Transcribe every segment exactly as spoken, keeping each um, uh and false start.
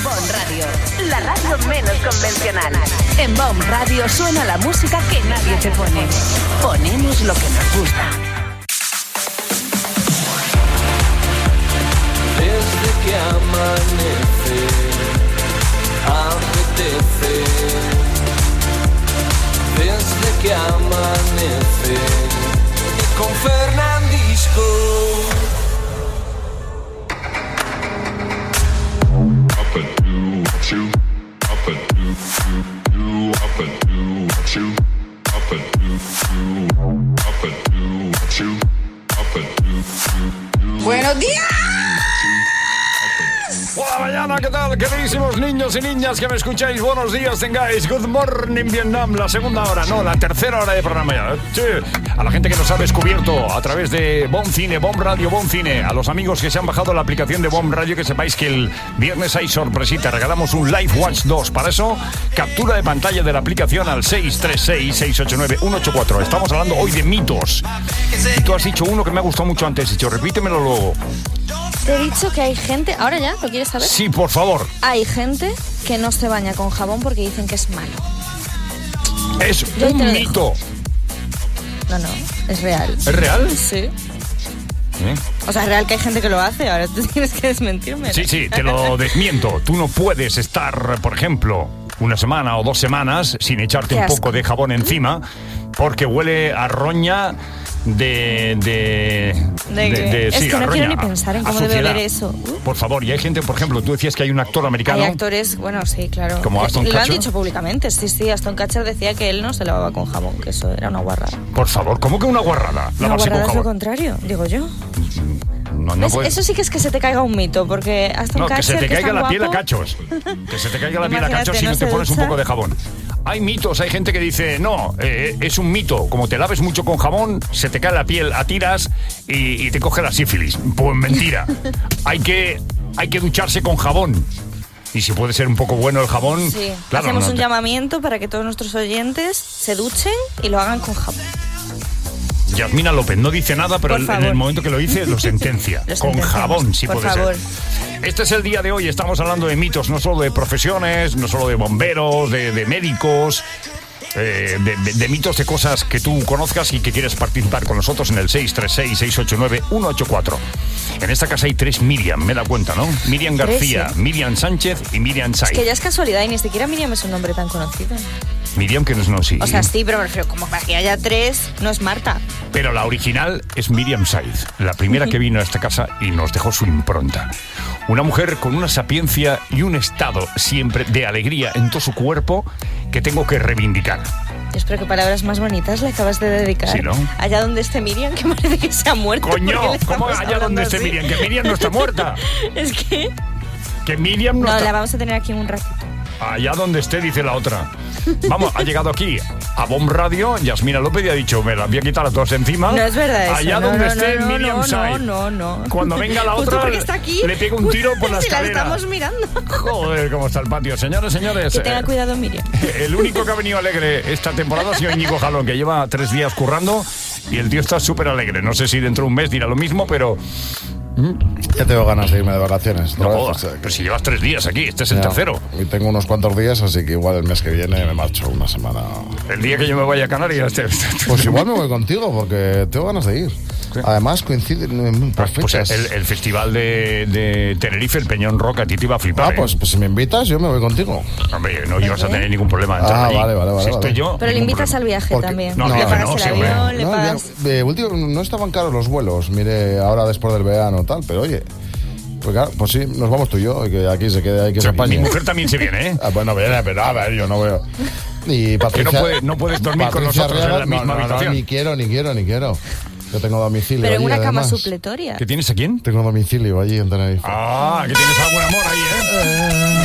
Bon Radio, la radio menos convencional. En Bon Radio suena la música que nadie te pone. Ponemos lo que nos gusta. Desde que amanece, apetece. Desde que amanece, con Fernandisco. Up and do what you, up and do, do, do, up and do what you, up and do, do, up and do what you, up and do, do, do. ¡Buenos días! Hola, mañana, ¿qué tal, queridísimos niños y niñas que me escucháis? Buenos días, tengáis. Good morning, Vietnam. La segunda hora, no, la tercera hora de programa ya. Sí. A la gente que nos ha descubierto a través de Bon Cine, Bon Radio, Bon Cine. A los amigos que se han bajado la aplicación de Bon Radio, que sepáis que el viernes hay sorpresita. Regalamos un Live Watch dos. Para eso, captura de pantalla de la aplicación al seis tres seis, seis ocho nueve, uno ocho cuatro. Estamos hablando hoy de mitos. Y tú has dicho uno que me ha gustado mucho antes. Dicho, repítemelo luego. Te he dicho que hay gente... ¿Ahora ya? ¿Lo quieres saber? Sí, por favor. Hay gente que no se baña con jabón porque dicen que es malo. Es Yo un te lo mito. dejo. No, no, es real. ¿Es real? Sí. ¿Eh? O sea, es real que hay gente que lo hace, ahora tú tienes que desmentirme. Sí, sí, te lo desmiento. Tú no puedes estar, por ejemplo, una semana o dos semanas sin echarte un poco de jabón encima porque huele a roña de... de, ¿De, de, de Es sí, que no roña, quiero ni pensar en cómo debe oler eso. Uh. Por favor, y hay gente, por ejemplo, tú decías que hay un actor americano... Hay actores, bueno, sí, claro. Como Aston Lo Kutcher. han dicho públicamente, sí, sí. Aston Kutcher decía que él no se lavaba con jabón, que eso era una guarrada. Por favor, ¿cómo que una guarrada? Una Lavarse guarrada con es lo jabón. contrario, digo yo. No, no puede... Eso sí que es que se te caiga un mito, porque Aston No, Kutcher, que se te que caiga la guapo, piel a cachos. Que se te caiga la piel a Imagínate, cachos si no, no te se pones un ducha. poco de jabón. Hay mitos, hay gente que dice, no, eh, es un mito. Como te laves mucho con jabón, se te cae la piel a tiras y, y te coge la sífilis. Pues mentira. hay, que, hay que ducharse con jabón. Y si puede ser un poco bueno el jabón... Sí, claro, hacemos no un te... llamamiento para que todos nuestros oyentes se duchen y lo hagan con jabón. Yasmina López no dice nada, pero Por en favor. el momento que lo dice, lo sentencia. Lo con sentenciamos, jabón, si por puede favor. ser. Este es el día de hoy. Estamos hablando de mitos, no solo de profesiones, no solo de bomberos, de, de médicos... Eh, de, de, de mitos, de cosas que tú conozcas y que quieres participar con nosotros en el seis tres seis, seis ocho nueve, uno ocho cuatro. En esta casa hay tres Miriam, me da cuenta, ¿no? Miriam García, Tres, ¿eh? Miriam Sánchez y Miriam Saiz. Es que ya es casualidad y ni siquiera Miriam es un nombre tan conocido. Miriam, que no es no, sí. O sea, sí, pero me refiero, como para que haya tres, no es Marta. Pero la original es Miriam Saiz, la primera que vino a esta casa y nos dejó su impronta. Una mujer con una sapiencia y un estado siempre de alegría en todo su cuerpo que tengo que reivindicar. Yo espero que palabras más bonitas le acabas de dedicar. Sí, ¿no? Allá donde esté Miriam, que parece que se ha muerto. Coño, porque le ¿cómo estamos allá donde hablando esté así? Miriam? Que Miriam no está muerta. Es que... Que Miriam no, No, está... la vamos a tener aquí un ratito. Allá donde esté, dice la otra. Vamos, ha llegado aquí a Bon Radio, Yasmina López y ha dicho, me las voy a quitar las dos encima. No es verdad eso. Allá no, donde no, esté no, Miriam no, Saiz. No, no, no. Cuando venga la Justo otra, porque está aquí. le pego un tiro por la si escalera. la estamos mirando. Joder, cómo está el patio. Señores, señores. Que tenga eh, cuidado, Miriam. El único que ha venido alegre esta temporada ha sido Íñigo Jalón, que lleva tres días currando y el tío está súper alegre. No sé si dentro de un mes dirá lo mismo, pero... Ya tengo ganas de irme de vacaciones. No, otra vez, jodas, o sea, pero si llevas tres días aquí, este es el ya, tercero. Y tengo unos cuantos días, así que igual el mes que viene me marcho una semana. El día que yo me vaya a Canarias... Te... Pues igual me voy contigo, porque tengo ganas de ir. Sí. Además coinciden en Pues, pues fechas. el, el festival de, de Tenerife, el Peñón Rock, a ti te iba a flipar. Ah, pues, ¿eh? pues si me invitas, yo me voy contigo. Hombre, no ibas a tener ningún problema. en entrar Ah, allí. vale, vale, vale, Si estoy vale. yo, Pero le ningún invitas al problema. viaje Porque- también. no, le viaje pagas no, el sí, avión, hombre. le No, pagas... ya- de último, no estaban caros los vuelos, mire, ahora después del verano tal, pero oye, pues claro, pues sí, nos vamos tú y yo, y que aquí se quede, hay que O se sea, mi apañe. mujer también se viene, ¿eh? Ah, bueno, viene, pero a ver, yo no veo. Y Patricia, Que no puede- no puedes dormir con Patricia nosotros en la Arriaga, misma no, no, no, habitación. ni quiero, ni quiero, ni quiero. Yo tengo domicilio Pero en allí, una cama además. supletoria. ¿Qué tienes a quién? Tengo domicilio allí en Tenerife. Ah, que tienes algún amor ahí, ¿eh?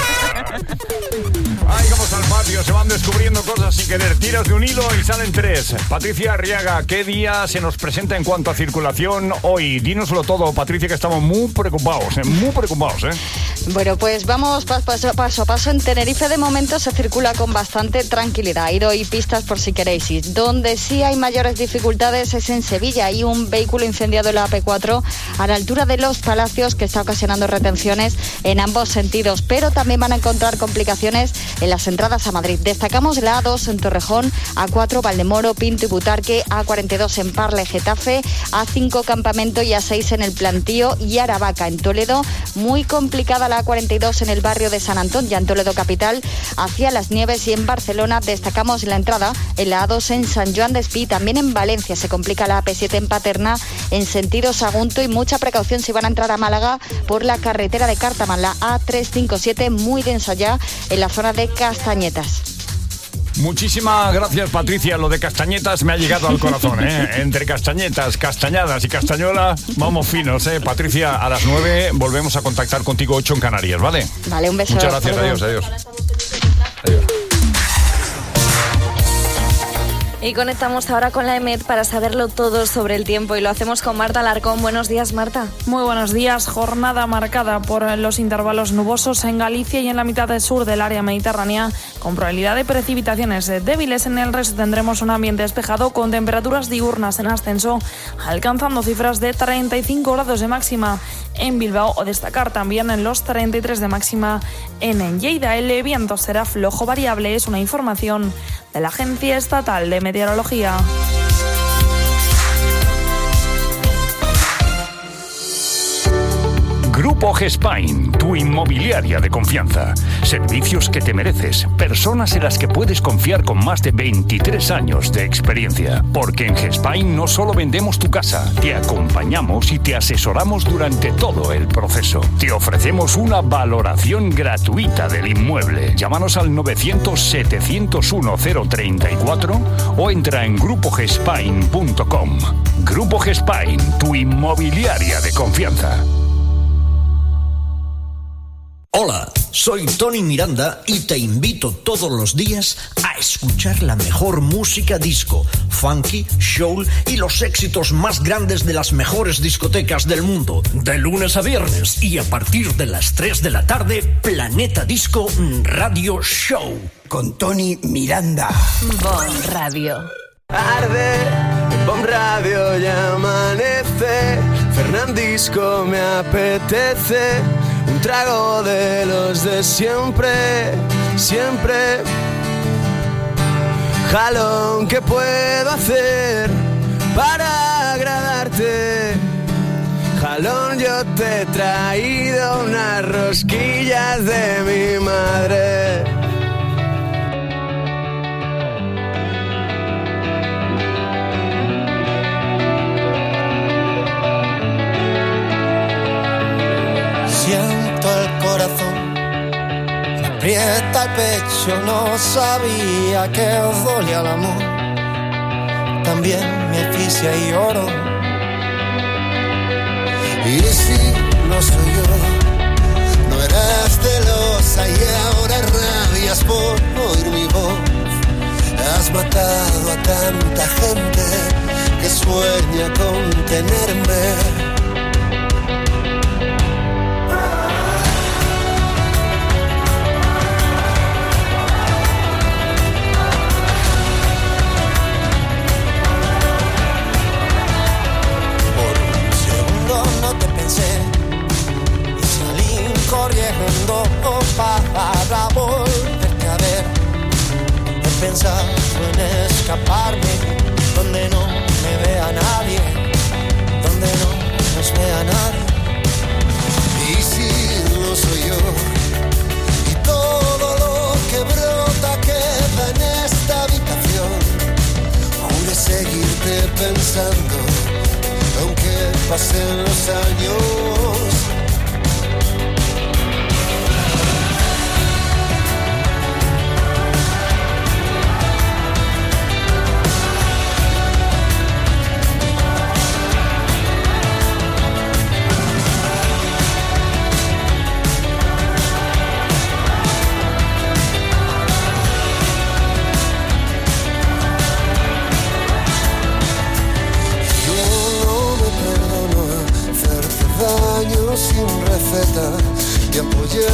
Ay, cómo está el patio, se van descubriendo cosas sin querer. Tiras de un hilo y salen tres. Patricia Arriaga, ¿qué día se nos presenta en cuanto a circulación hoy? Dínoslo todo, Patricia, que estamos muy preocupados, ¿eh? Muy preocupados, ¿eh? Bueno, pues vamos paso, paso a paso. En Tenerife de momento se circula con bastante tranquilidad. Y doy pistas por si queréis ir. Donde sí hay mayores dificultades es en Sevilla. Hay un vehículo incendiado en la A P cuatro a la altura de Los Palacios que está ocasionando retenciones en ambos sentidos. Pero también van a encontrar complicaciones en las entradas a Madrid. Destacamos la A dos en Torrejón, A cuatro Valdemoro, Pinto y Butarque, A cuarenta y dos en Parla y Getafe, A cinco Campamento y A seis en el Plantío y Aravaca. En Toledo, muy complicada la A cuarenta y dos en el barrio de San Antón, ya en Toledo capital, hacia Las Nieves, y en Barcelona destacamos la entrada en la A dos en San Joan de Espí. También en Valencia se complica la A P siete en Paterna en sentido Sagunto, y mucha precaución si van a entrar a Málaga por la carretera de Cártama, la A trescientos cincuenta y siete muy densa ya en la zona de Castañetas. Muchísimas gracias, Patricia. Lo de Castañetas me ha llegado al corazón, ¿eh? Entre Castañetas, Castañadas y Castañola, vamos finos, ¿eh? Patricia, a las nueve volvemos a contactar contigo, ocho en Canarias, ¿vale? Vale, un beso. Muchas gracias, adiós, adiós. Adiós. Y conectamos ahora con la E M E T para saberlo todo sobre el tiempo, y lo hacemos con Marta Alarcón. Buenos días, Marta. Muy buenos días. Jornada marcada por los intervalos nubosos en Galicia y en la mitad del sur del área mediterránea, con probabilidad de precipitaciones débiles. En el resto tendremos un ambiente despejado con temperaturas diurnas en ascenso, alcanzando cifras de treinta y cinco grados de máxima en Bilbao, o destacar también en los treinta y tres de máxima en Lleida. El viento será flojo variable, es una información de la Agencia Estatal de Meteorología. Grupo Gespain, tu inmobiliaria de confianza. Servicios que te mereces, personas en las que puedes confiar con más de veintitrés años de experiencia. Porque en Gespain no solo vendemos tu casa, te acompañamos y te asesoramos durante todo el proceso. Te ofrecemos una valoración gratuita del inmueble. Llámanos al novecientos, setecientos uno, cero treinta y cuatro o entra en grupo gespain punto com. Grupo Gespain, tu inmobiliaria de confianza. Hola, soy Tony Miranda y te invito todos los días a escuchar la mejor música disco, funky, soul y los éxitos más grandes de las mejores discotecas del mundo. De lunes a viernes y a partir de las tres de la tarde, Planeta Disco Radio Show. Con Tony Miranda. Bon Radio. Arde, en Bon Radio ya amanece. Fernandisco me apetece. Un trago de los de siempre, siempre. Jalón, ¿qué puedo hacer para agradarte? Jalón, yo te he traído unas rosquillas de mi madre. Siento el corazón, me aprieta el pecho, no sabía que os dolía el amor, también me asfixia y lloro. Y si no soy yo, no eras celosa y ahora rabias por oír mi voz. Has matado a tanta gente que sueña con tenerme. Corriendo para volverte a ver. He pensado en escaparme donde no me vea nadie, donde no nos vea nadie. Y si no soy yo, y todo lo que brota queda en esta habitación, juré seguirte pensando, aunque pasen los años.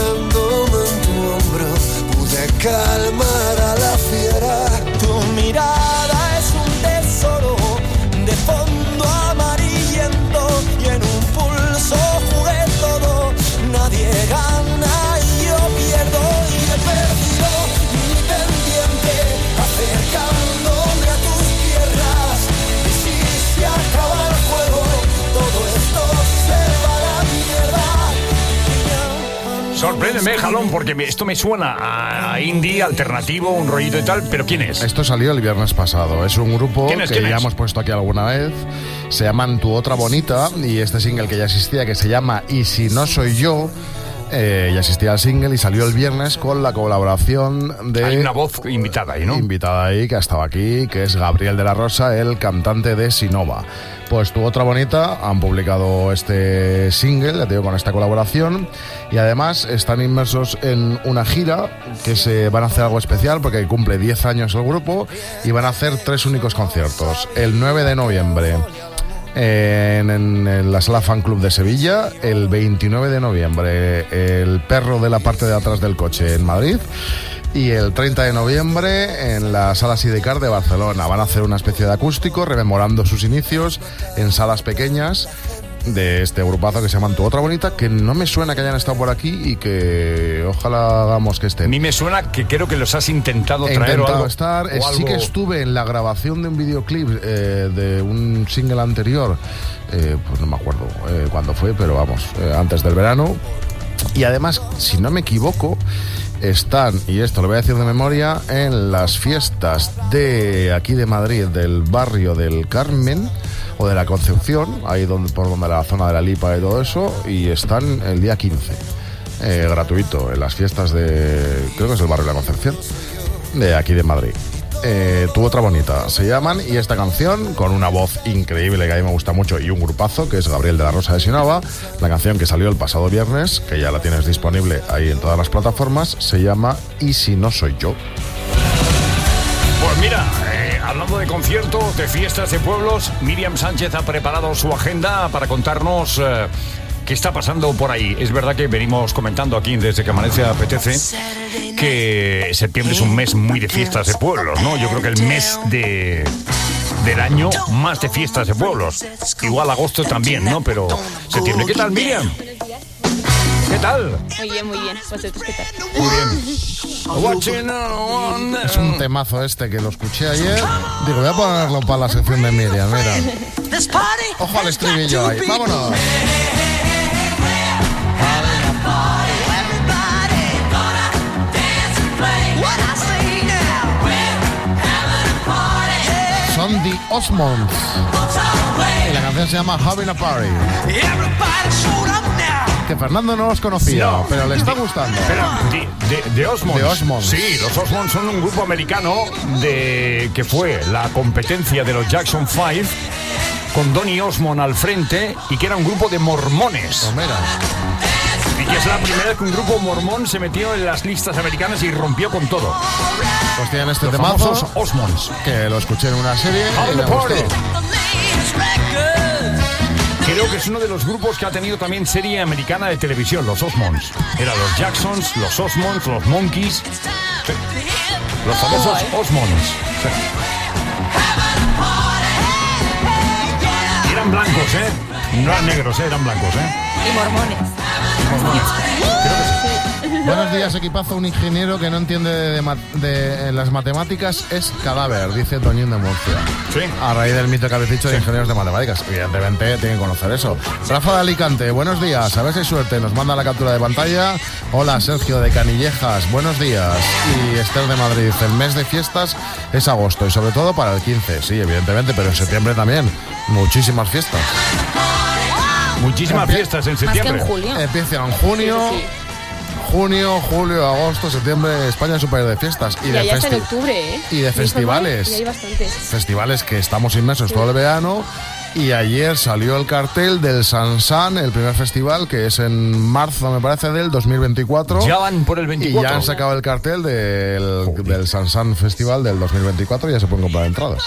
apoyándome en tu hombro, pude calmar a la fiera. Tu mirada es un tesoro de fondo amarillento y en un pulso jugué todo. Nadie gana y yo pierdo y he perdido mi pendiente acercándome a tus tierras. Y si se acaba el juego, todo esto se va a la mierda. Sorpréndeme, Jalón, porque me, esto me suena a indie, alternativo, un rollito y tal, pero ¿quién es? Esto salió el viernes pasado. Es un grupo ¿Quién es, que quién ya es? hemos puesto aquí alguna vez. Se llaman Tu Otra Bonita y este single que ya existía, que se llama Y Si No Soy Yo, eh, ya existía el single y salió el viernes con la colaboración de... Hay una voz invitada ahí, ¿no? Invitada ahí, que ha estado aquí, que es Gabriel de la Rosa, el cantante de Sinova. Pues Tu Otra Bonita han publicado este single, ya te digo, con esta colaboración, y además están inmersos en una gira que se van a hacer algo especial porque cumple diez años el grupo y van a hacer tres únicos conciertos. El nueve de noviembre en, en, en la Sala Fan Club de Sevilla, el veintinueve de noviembre el Perro de la parte de atrás del coche en Madrid, y el treinta de noviembre en la Sala Sidecar de Barcelona. Van a hacer una especie de acústico rememorando sus inicios en salas pequeñas de este grupazo que se llaman Tu Otra Bonita, que no me suena que hayan estado por aquí y que ojalá hagamos que estén. A mí me suena que creo que los has intentado He traer intentado o algo. estar. o Eh, Sí algo- que estuve en la grabación de un videoclip eh, de un single anterior, eh, pues no me acuerdo eh, cuándo fue, pero vamos, eh, antes del verano. Y además, si no me equivoco, están, y esto lo voy a decir de memoria, en las fiestas de aquí de Madrid, del barrio del Carmen o de la Concepción, ahí donde, por donde la zona de la Lipa y todo eso, y están el día quince, eh, gratuito, en las fiestas de, creo que es el barrio de la Concepción, de aquí de Madrid. Eh, Tu Otra Bonita se llaman, y esta canción, con una voz increíble que a mí me gusta mucho y un grupazo, que es Gabriel de la Rosa de Sinova, la canción que salió el pasado viernes, que ya la tienes disponible ahí en todas las plataformas, se llama Y Si No Soy Yo. Pues mira, eh, hablando de conciertos, de fiestas, de pueblos, Miriam Sánchez ha preparado su agenda para contarnos eh, qué está pasando por ahí. Es verdad que venimos comentando aquí desde que amanece apetece que septiembre es un mes muy de fiestas de pueblos, ¿no? Yo creo que el mes de del año más de fiestas de pueblos. Igual agosto también, ¿no? Pero septiembre. ¿Qué tal, Miriam? ¿Qué tal? Muy bien, muy bien. ¿Vosotros qué tal? Muy bien. Watching on. Es un temazo este que lo escuché ayer. Digo, voy a ponerlo para la sección de Miriam, mira. Ojo al estribillo ahí. ¡Vámonos! Son The Osmonds y la canción se llama Having a Party, que Fernando no los conocía, No. pero le está gustando. Espera, de, de, de Osmonds. De Osmonds. Sí, los Osmonds son un grupo americano de que fue la competencia de los Jackson Five, con Donny Osmond al frente, y que era un grupo de mormones. Pues mira, Y que es la primera vez que un grupo mormón se metió en las listas americanas y rompió con todo. pues tienen este Los temazo famosos Osmonds. que lo escuché en una serie y Having me a party. gustó. Creo que es uno de los grupos que ha tenido también serie americana de televisión, los Osmonds. Eran los Jacksons, los Osmonds, los Monkeys. Sí. Los famosos Osmonds. Sí. Y eran blancos, ¿eh? No eran negros, ¿eh? Eran blancos, ¿eh? Y mormones. Creo que sí. Buenos días, equipazo. Un ingeniero que no entiende de, ma- de- en las matemáticas es cadáver, dice Toñín de Murcia. Sí. A raíz del mito que habéis dicho de ingenieros de matemáticas. Evidentemente tienen que conocer eso. Rafa de Alicante, buenos días. A ver si hay suerte. Nos manda la captura de pantalla. Hola, Sergio de Canillejas, buenos días. Y Esther de Madrid, el mes de fiestas es agosto y sobre todo para el quince. Sí, evidentemente, pero en septiembre también. Muchísimas fiestas. Muchísimas fiestas en Más que septiembre. en julio. Empiezan en junio. Sí, sí, sí. Junio, julio, agosto, septiembre, España es un país de fiestas y, Y de, ahí hasta en festi- octubre, ¿eh? y de festivales. Y hay bastantes. Festivales que estamos inmersos todo el verano. Y ayer salió el cartel del Sansan, el primer festival, que es en marzo, me parece, del dos mil veinticuatro. Ya van por el Y veinticuatro. ya han sacado el cartel del, del Sansan Festival del dos mil veinticuatro y ya se pueden comprar entradas.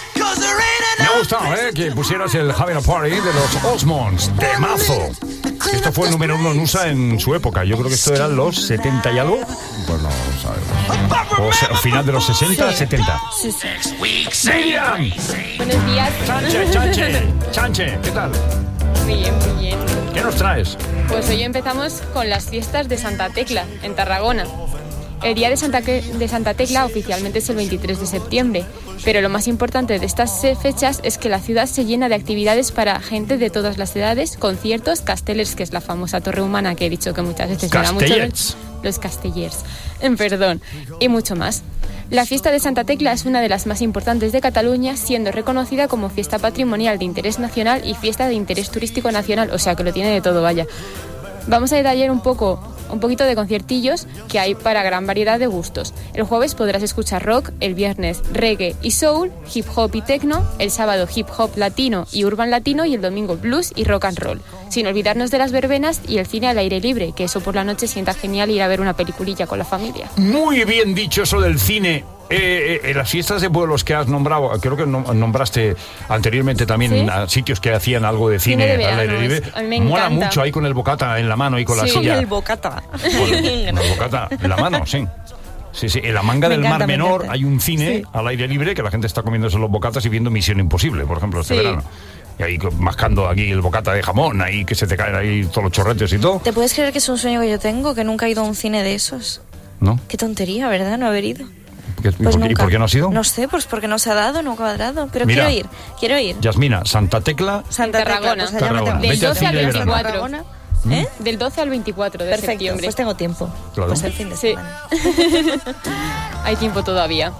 Me ha gustado, ¿eh? Que pusieras el Having a Party de los Osmonds. Temazo. Esto fue el número uno en U S A en su época. Yo creo que esto eran los setenta y algo. Pues no sabemos. O sea, final de los sesenta, Sí. setenta. Sí, sí. ¡Miriam! Buenos días. Chanche, Chanche, Chanche, ¿qué tal? Muy bien, muy bien. ¿Qué nos traes? Pues hoy empezamos con las fiestas de Santa Tecla, en Tarragona. El día de Santa, Que- de Santa Tecla oficialmente es el veintitrés de septiembre, pero lo más importante de estas eh, fechas es que la ciudad se llena de actividades para gente de todas las edades, conciertos, castellers, que es la famosa torre humana que he dicho que muchas veces suena mucho. Castellers. Los castellers, eh, perdón, y mucho más. La fiesta de Santa Tecla es una de las más importantes de Cataluña, siendo reconocida como fiesta patrimonial de interés nacional y fiesta de interés turístico nacional, o sea que lo tiene de todo, vaya. Vamos a detallar un poco, un poquito de conciertillos que hay para gran variedad de gustos. El jueves podrás escuchar rock, el viernes reggae y soul, hip hop y techno, el sábado hip hop latino y urban latino y el domingo blues y rock and roll. Sin olvidarnos de las verbenas y el cine al aire libre, que eso por la noche sienta genial ir a ver una peliculilla con la familia. Muy bien dicho eso del cine. Eh, eh, en las fiestas de pueblos que has nombrado, creo que nom- nombraste anteriormente también ¿Sí? a sitios que hacían algo de cine, Cine de al aire verano, libre. es- a mí me Mola encanta. mucho ahí con el bocata en la mano y con la Sí. silla. El bocata. Con el bocata en la mano, sí. Sí, sí, en la manga Me del encanta, Mar me Menor encanta. hay un cine Sí. al aire libre que la gente está comiéndose los bocatas y viendo Misión Imposible, por ejemplo, este Sí. verano. Y ahí mascando aquí el bocata de jamón, ahí que se te caen ahí todos los chorretes y todo. ¿Te puedes creer que es un sueño que yo tengo? Que nunca he ido a un cine de esos. ¿No? Qué tontería, ¿verdad? No haber ido. ¿Qué- ¿Y, Pues por, qué- y nunca. por qué no has ido? No sé, pues porque no se ha dado, no ha cuadrado. Pero Mira. quiero ir, quiero ir. Yasmina, Santa Tecla. Santa Tecla, Tarragona. pues allá me Tarragona. tengo- Vete Del al doce al cine de verano. veinticuatro. Tarragona. ¿Eh? Del doce al veinticuatro de Perfecto, septiembre. pues tengo tiempo. Claro. Pues el fin de Sí. semana. Hay tiempo todavía.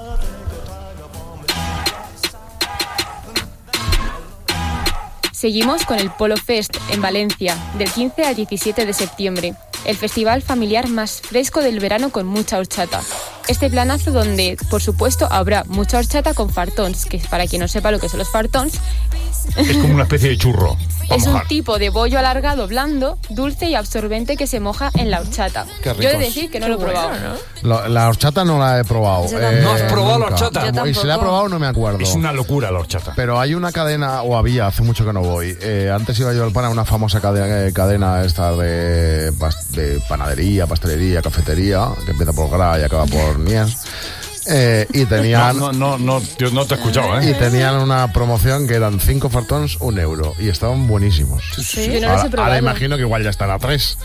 Seguimos con el Polo Fest en Valencia, del quince al diecisiete de septiembre. El festival familiar más fresco del verano con mucha horchata. Este planazo donde, por supuesto, habrá mucha horchata con fartons, que para quien no sepa lo que son los fartons, Es como una especie de churro. para es un mojar. tipo de bollo alargado, blando, dulce y absorbente que se moja en la horchata. Qué Yo he de ricos. decir que no lo he probado. Lo- la horchata no la he probado. Yo tampoco. ¿No has probado la nunca. horchata? Yo Y si la he tampoco. probado no me acuerdo. Es una locura la horchata. Pero hay una cadena, o había, hace mucho que no voy. eh, antes iba yo al pan a una famosa cadena, eh, cadena esta de, pas- de panadería, pastelería, cafetería, que empieza por Gra y acaba por Mies. Eh, y tenían No, no, no, no, yo no te he escuchado, y ¿eh? tenían una promoción que eran cinco fartons, un euro. Y estaban buenísimos. Yo no los ahora, he probado. ahora imagino que igual ya están a tres.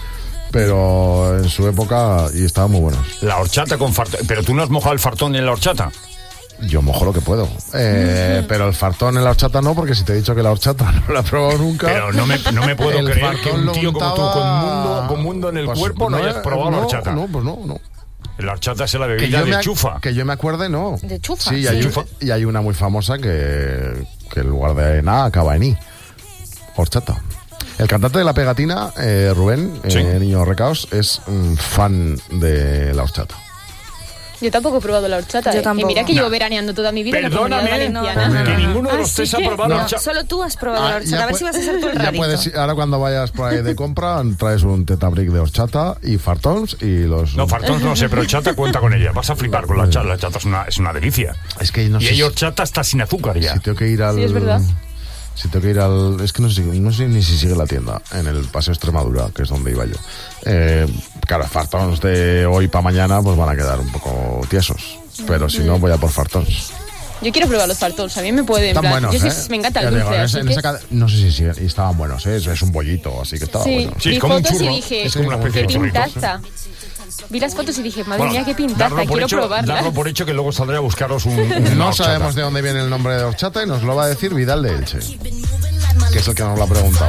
Pero en su época y estaban muy buenos. La horchata con fartón. Pero tú no has mojado el fartón en la horchata. Yo mojo lo que puedo. Eh, pero el fartón en la horchata no, porque si te he dicho que la horchata no la he probado nunca. Pero no me, no me puedo El creer que fartón un lo tío como tú, untaba- con mundo, con mundo en el Pues cuerpo, no, hayas probado la no, horchata. No, pues no, no. La horchata es la Que bebida yo, de me, ac- chufa. que yo me acuerde, no. ¿De chufa? Sí, y hay, Sí. un- y hay una muy famosa que, que en lugar de nada acaba en I. Horchata. El cantante de La Pegatina, eh, Rubén, Sí. eh, Niño Recaos, es mm, fan de la horchata. Yo tampoco he probado la horchata. Yo ¿eh? tampoco. Y mira que llevo veraneando toda mi vida en la Perdóname, Comunidad Valenciana. que ninguno de los Así tres ha que- probado la No, horchata. solo tú has probado la Ah, horchata. ya A ver pu- si vas a ser tú el ya rarito. puedes ir- ahora cuando vayas por ahí de compra, traes un tetabric de horchata y fartons y los... No, fartón no sé, pero horchata cuenta con ella. Vas a flipar con la horchata. La horchata es una, es una delicia. Es que no y sé hay si- horchata hasta sin azúcar ya. Si tengo que ir al... Sí, es verdad. Si tengo que ir al... Es que no sé, no sé ni si sigue la tienda, en el Paseo Extremadura, que es donde iba yo. Eh, claro, fartons de hoy para mañana pues van a quedar un poco tiesos. Pero si no, voy a por fartons. Yo quiero probar los fartons. A mí me pueden. en Están plan, buenos, yo ¿eh? sí, me encanta el Ya dulce. digo, en esa- así en que- esa cade- no sé si siguen, y estaban buenos, ¿eh? Es un bollito, así que estaba Sí, bueno. Sí, vi es como un fotos y churro. dije, Es como una especie qué de churrito. pintaza. Vi las fotos y dije, madre Bueno, mía, qué pintaza, darlo por quiero hecho, probarla. darlo por hecho que luego saldré a buscaros un, una No horchata. sabemos de dónde viene el nombre de horchata y nos lo va a decir Vidal de Elche, que es el que nos lo ha preguntado.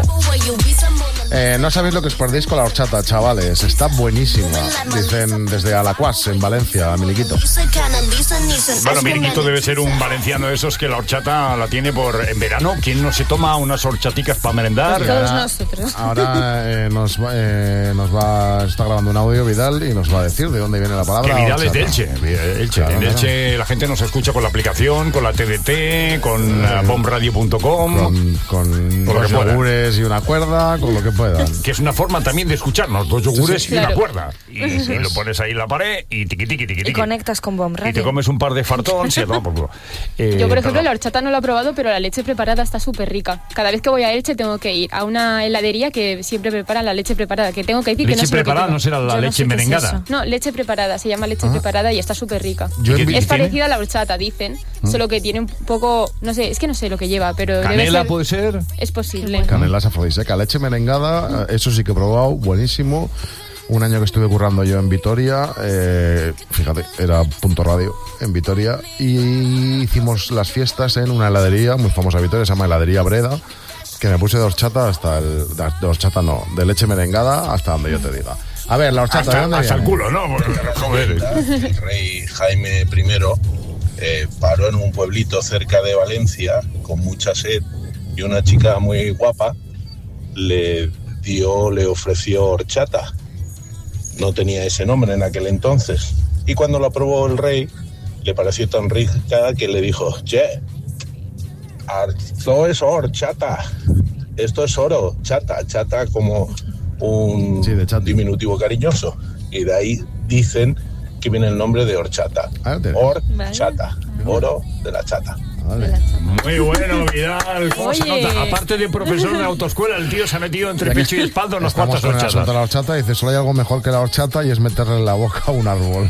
Eh, no sabéis lo que os perdéis con la horchata, chavales. Está buenísima. Dicen desde Alacuas, en Valencia, Miliquito. Bueno, Miriquito debe ser un valenciano de esos que la horchata la tiene por en verano. ¿Quién no se toma unas horchaticas para merendar? Todos nosotros. Ahora eh, nos, va, eh, nos va, está grabando un audio Vidal y nos va a decir de dónde viene la palabra. Que Vidal es de horchata. Elche. Elche. Claro, en claro. Elche la gente nos escucha con la aplicación, con la T D T, con uh, bombradio punto com. Con, con Con lo dos que pueda. yogures y una cuerda, con lo que pueda. puedan. Que es una forma también de escucharnos, dos yogures Sí, sí. y Claro. una cuerda. Y, y lo pones ahí en la pared y tiqui, tiqui, tiqui, Y tiqui. conectas con Bomb Y te Radio. comes un par de fartons y a tomar por culo. Eh, Yo, por ejemplo, perdón. la horchata no lo he probado, pero la leche preparada está súper rica. Cada vez que voy a Elche tengo que ir a una heladería que siempre prepara la leche preparada, que tengo que decir que Leche no sé lo que preparada lleva. no será la Yo no leche sé qué es merengada. eso. No, leche preparada, se llama leche Ah. preparada y está súper rica. Yo en Es vi- parecida a la horchata, dicen, ¿Mm? solo que tiene un poco, no sé, es que no sé lo que lleva, pero debe ¿Canela ser, puede ser? es posible. Canela afrodisíaca, leche merengada, eh, eso sí que he probado, buenísimo. Un año que estuve currando yo en Vitoria, eh, fíjate, era Punto Radio en Vitoria, y hicimos las fiestas en una heladería muy famosa de Vitoria, se llama Heladería Breda, que me puse de horchata hasta el... De, de horchata no, de leche merengada hasta donde yo te diga. A ver, la horchata, ¿de Hasta, dónde hasta el viene? culo, ¿no? Joder. El rey Jaime primero eh, paró en un pueblito cerca de Valencia con mucha sed y una chica muy guapa le dio, le ofreció horchata. No tenía ese nombre en aquel entonces. Y cuando la probó el rey, le pareció tan rica que le dijo, che, esto es horchata, esto es oro, chata, chata como un diminutivo cariñoso. Y de ahí dicen que viene el nombre de horchata. Horchata, oro de la chata. Muy bueno, Vidal. ¿Cómo se Oye. nota? Aparte de profesor de autoescuela, el tío se ha metido entre Ya que pecho y espalda unas estamos cuantas con el asunto horchatas. de la horchata, dice, solo hay algo mejor que la horchata y es meterle en la boca a un árbol.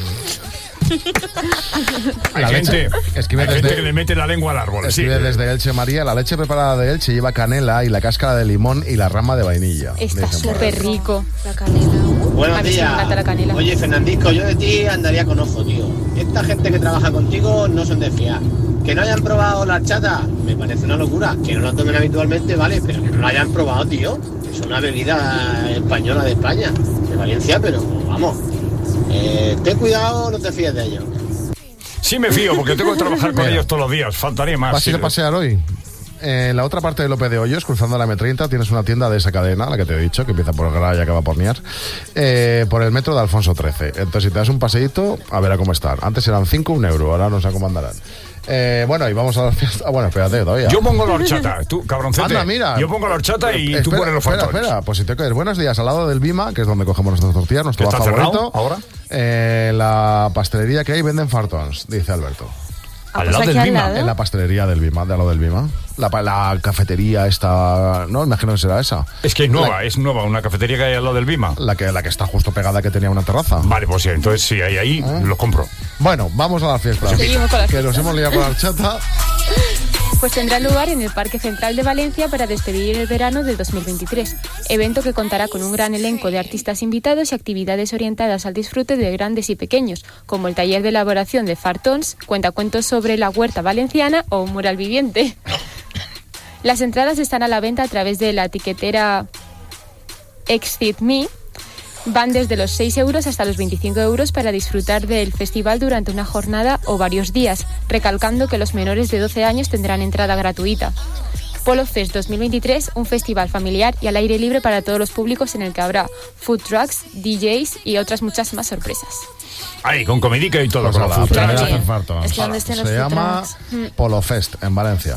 Hay La gente, leche- escribe hay desde- gente que le mete la lengua al árbol. Sí. Escribe desde Elche María, la leche preparada de Elche lleva canela y la cáscara de limón y la rama de vainilla. Está Dicen por ahí. súper rico. La canela. Buenos A mí sí me días. encanta la canela. Oye, Fernandisco, yo de ti andaría con ojo, tío. Esta gente que trabaja contigo no son de fiar. Que no hayan probado la horchata, me parece una locura. Que no la tomen habitualmente, vale, pero que no la hayan probado, tío. Es una bebida española de España, de Valencia, pero vamos. Eh, ten cuidado, no te fíes de ellos. Sí me fío, porque tengo que trabajar con Mira. ellos todos los días. Faltaría más. ¿Vas a ir a sí. pasear hoy? En la otra parte de López de Hoyos, cruzando la eme treinta, tienes una tienda de esa cadena, la que te he dicho, que empieza por Gra y acaba por Niar, eh, por el metro de Alfonso trece. Entonces, si te das un paseíto, a ver a cómo están. Antes eran cinco, un euro, ahora no sé cómo andarán. Eh, bueno, y vamos a la fiesta. Ah, bueno, espérate todavía. Yo pongo la horchata, tú, cabroncete. Anda, mira. Yo pongo la horchata y tú Espera, pones los espera, fartones. espera, pues si te quedas. Buenos días, al lado del Bima, que es donde cogemos nuestras tortillas, nuestro ¿Está bar favorito. cerrado ahora? Eh, la pastelería que hay venden fartons, dice Alberto. Ah, Al pues lado aquí del al Bima. lado. En la pastelería del Bima, de al lado del Bima. La, pa- la cafetería esta... No, imagino que será esa. Es que es nueva, La, es nueva, una cafetería que hay al lado del Bima. la que, la que está justo pegada, que tenía una terraza. Vale, pues sí, entonces sí, ahí, ahí ¿Eh? lo compro. Bueno, vamos a la fiesta. Seguimos con la Que fiesta. nos hemos liado con la horchata. Pues tendrá lugar en el Parque Central de Valencia para despedir el verano del dos mil veintitrés, evento que contará con un gran elenco de artistas invitados y actividades orientadas al disfrute de grandes y pequeños, como el taller de elaboración de fartons, cuentacuentos sobre la huerta valenciana o un mural viviente. Las entradas están a la venta a través de la etiquetera Exit Me. Van desde los seis euros hasta los veinticinco euros para disfrutar del festival durante una jornada o varios días, recalcando que los menores de doce años tendrán entrada gratuita. Polo Fest dos mil veintitrés, un festival familiar y al aire libre para todos los públicos en el que habrá food trucks, D Js y otras muchas más sorpresas. Ahí, con comidica y todo. Pues con a la la food primera truck. hacer fartons. Es que donde estén los Se food llama trucks. Polo Fest, en Valencia.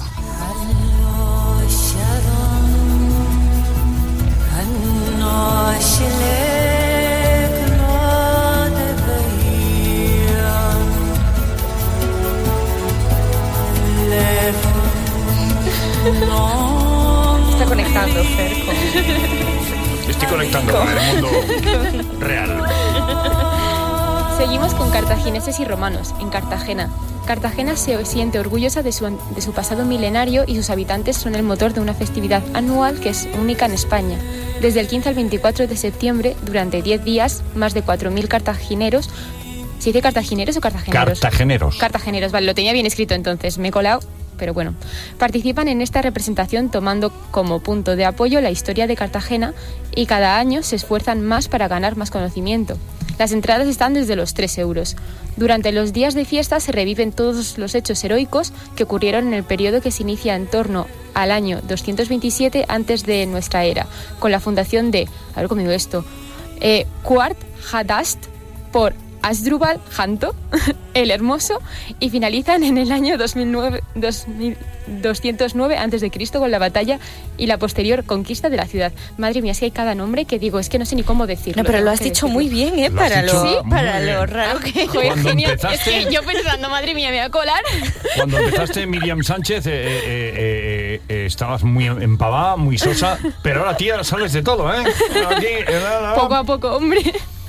Está conectando, Fer, con... Estoy conectando con el mundo real. Seguimos con cartagineses y romanos, en Cartagena. Cartagena se siente orgullosa de su, de su pasado milenario y sus habitantes son el motor de una festividad anual que es única en España. Desde el quince al veinticuatro de septiembre, durante diez días, más de cuatro mil cartagineros... ¿Se dice cartagineros o cartageneros? Cartageneros. Cartageneros, vale, lo tenía bien escrito entonces, me he colado, pero bueno. Participan en esta representación tomando como punto de apoyo la historia de Cartagena y cada año se esfuerzan más para ganar más conocimiento. Las entradas están desde los tres euros. Durante los días de fiesta se reviven todos los hechos heroicos que ocurrieron en el periodo que se inicia en torno al año doscientos veintisiete antes de nuestra era, con la fundación de, a ver cómo digo esto, eh, Quart Hadast por Asdrúbal Janto, el Hermoso, y finalizan en el año dos mil nueve, dos mil doscientos nueve antes de Cristo con la batalla y la posterior conquista de la ciudad. Madre mía, es que hay cada nombre que digo, es que no sé ni cómo decirlo. No, pero lo has dicho decirlo. muy bien, ¿eh? Lo has Para dicho lo, muy para bien. lo raro que... Joder, Cuando genial. empezaste- Es que yo pensando, madre mía, me voy a colar. Cuando empezaste, Miriam Sánchez, eh, eh, eh, eh, estabas muy empavada, muy sosa, pero ahora, tía, sabes de todo, ¿eh? Aquí, eh, la, la. Poco a poco, hombre.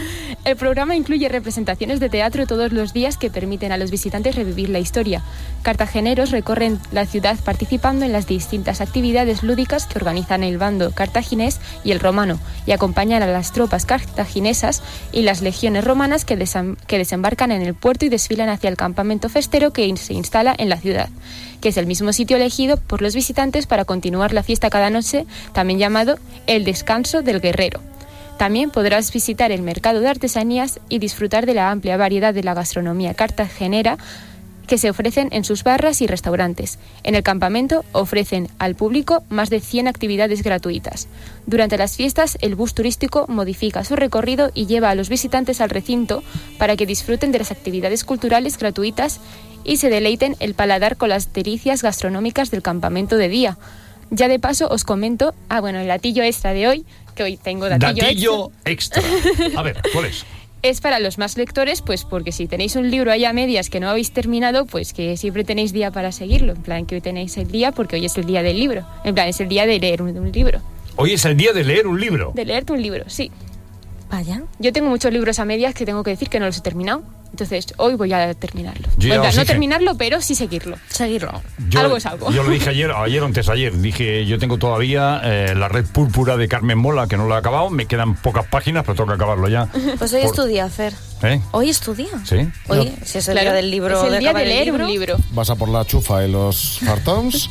El programa incluye representaciones de teatro todos los días que permiten a los visitantes revivir la historia. Cartageneros recorren la ciudad participando en las distintas actividades lúdicas que organizan el bando cartaginés y el romano y acompañan a las tropas cartaginesas y las legiones romanas que, desem- que desembarcan en el puerto y desfilan hacia el campamento festero que in- se instala en la ciudad, que es el mismo sitio elegido por los visitantes para continuar la fiesta cada noche, también llamado el Descanso del Guerrero. También podrás visitar el mercado de artesanías y disfrutar de la amplia variedad de la gastronomía cartagenera que se ofrecen en sus barras y restaurantes. En el campamento ofrecen al público más de cien actividades gratuitas. Durante las fiestas, el bus turístico modifica su recorrido y lleva a los visitantes al recinto para que disfruten de las actividades culturales gratuitas y se deleiten el paladar con las delicias gastronómicas del campamento de día. Ya de paso os comento, ah bueno, el datillo extra de hoy, que hoy tengo datillo, Datillo extra. extra. A ver, ¿cuál es? Es para los más lectores, pues porque si tenéis un libro ahí a medias que no habéis terminado, pues que siempre tenéis día para seguirlo. En plan, que hoy tenéis el día porque hoy es el día del libro. En plan, es el día de leer un, un libro. Hoy es el día de leer un libro. De leerte un libro, sí. Vaya. Yo tengo muchos libros a medias que tengo que decir que no los he terminado. Entonces, hoy voy a terminarlo. Yo ya Bueno, os no dije. terminarlo, pero sí seguirlo. Seguirlo. Yo, algo es algo. Yo lo dije ayer, ayer o antes de ayer, dije, yo tengo todavía eh, La Red Púrpura de Carmen Mola, que no lo he acabado, me quedan pocas páginas, pero tengo que acabarlo ya. Pues hoy Por- es tu día, Fer. ¿Eh? Hoy es tu día. ¿Sí? Hoy, si es el Claro, día del libro, es el de día acabar de el leer libro. un libro. Vas a por la chufa y los fartons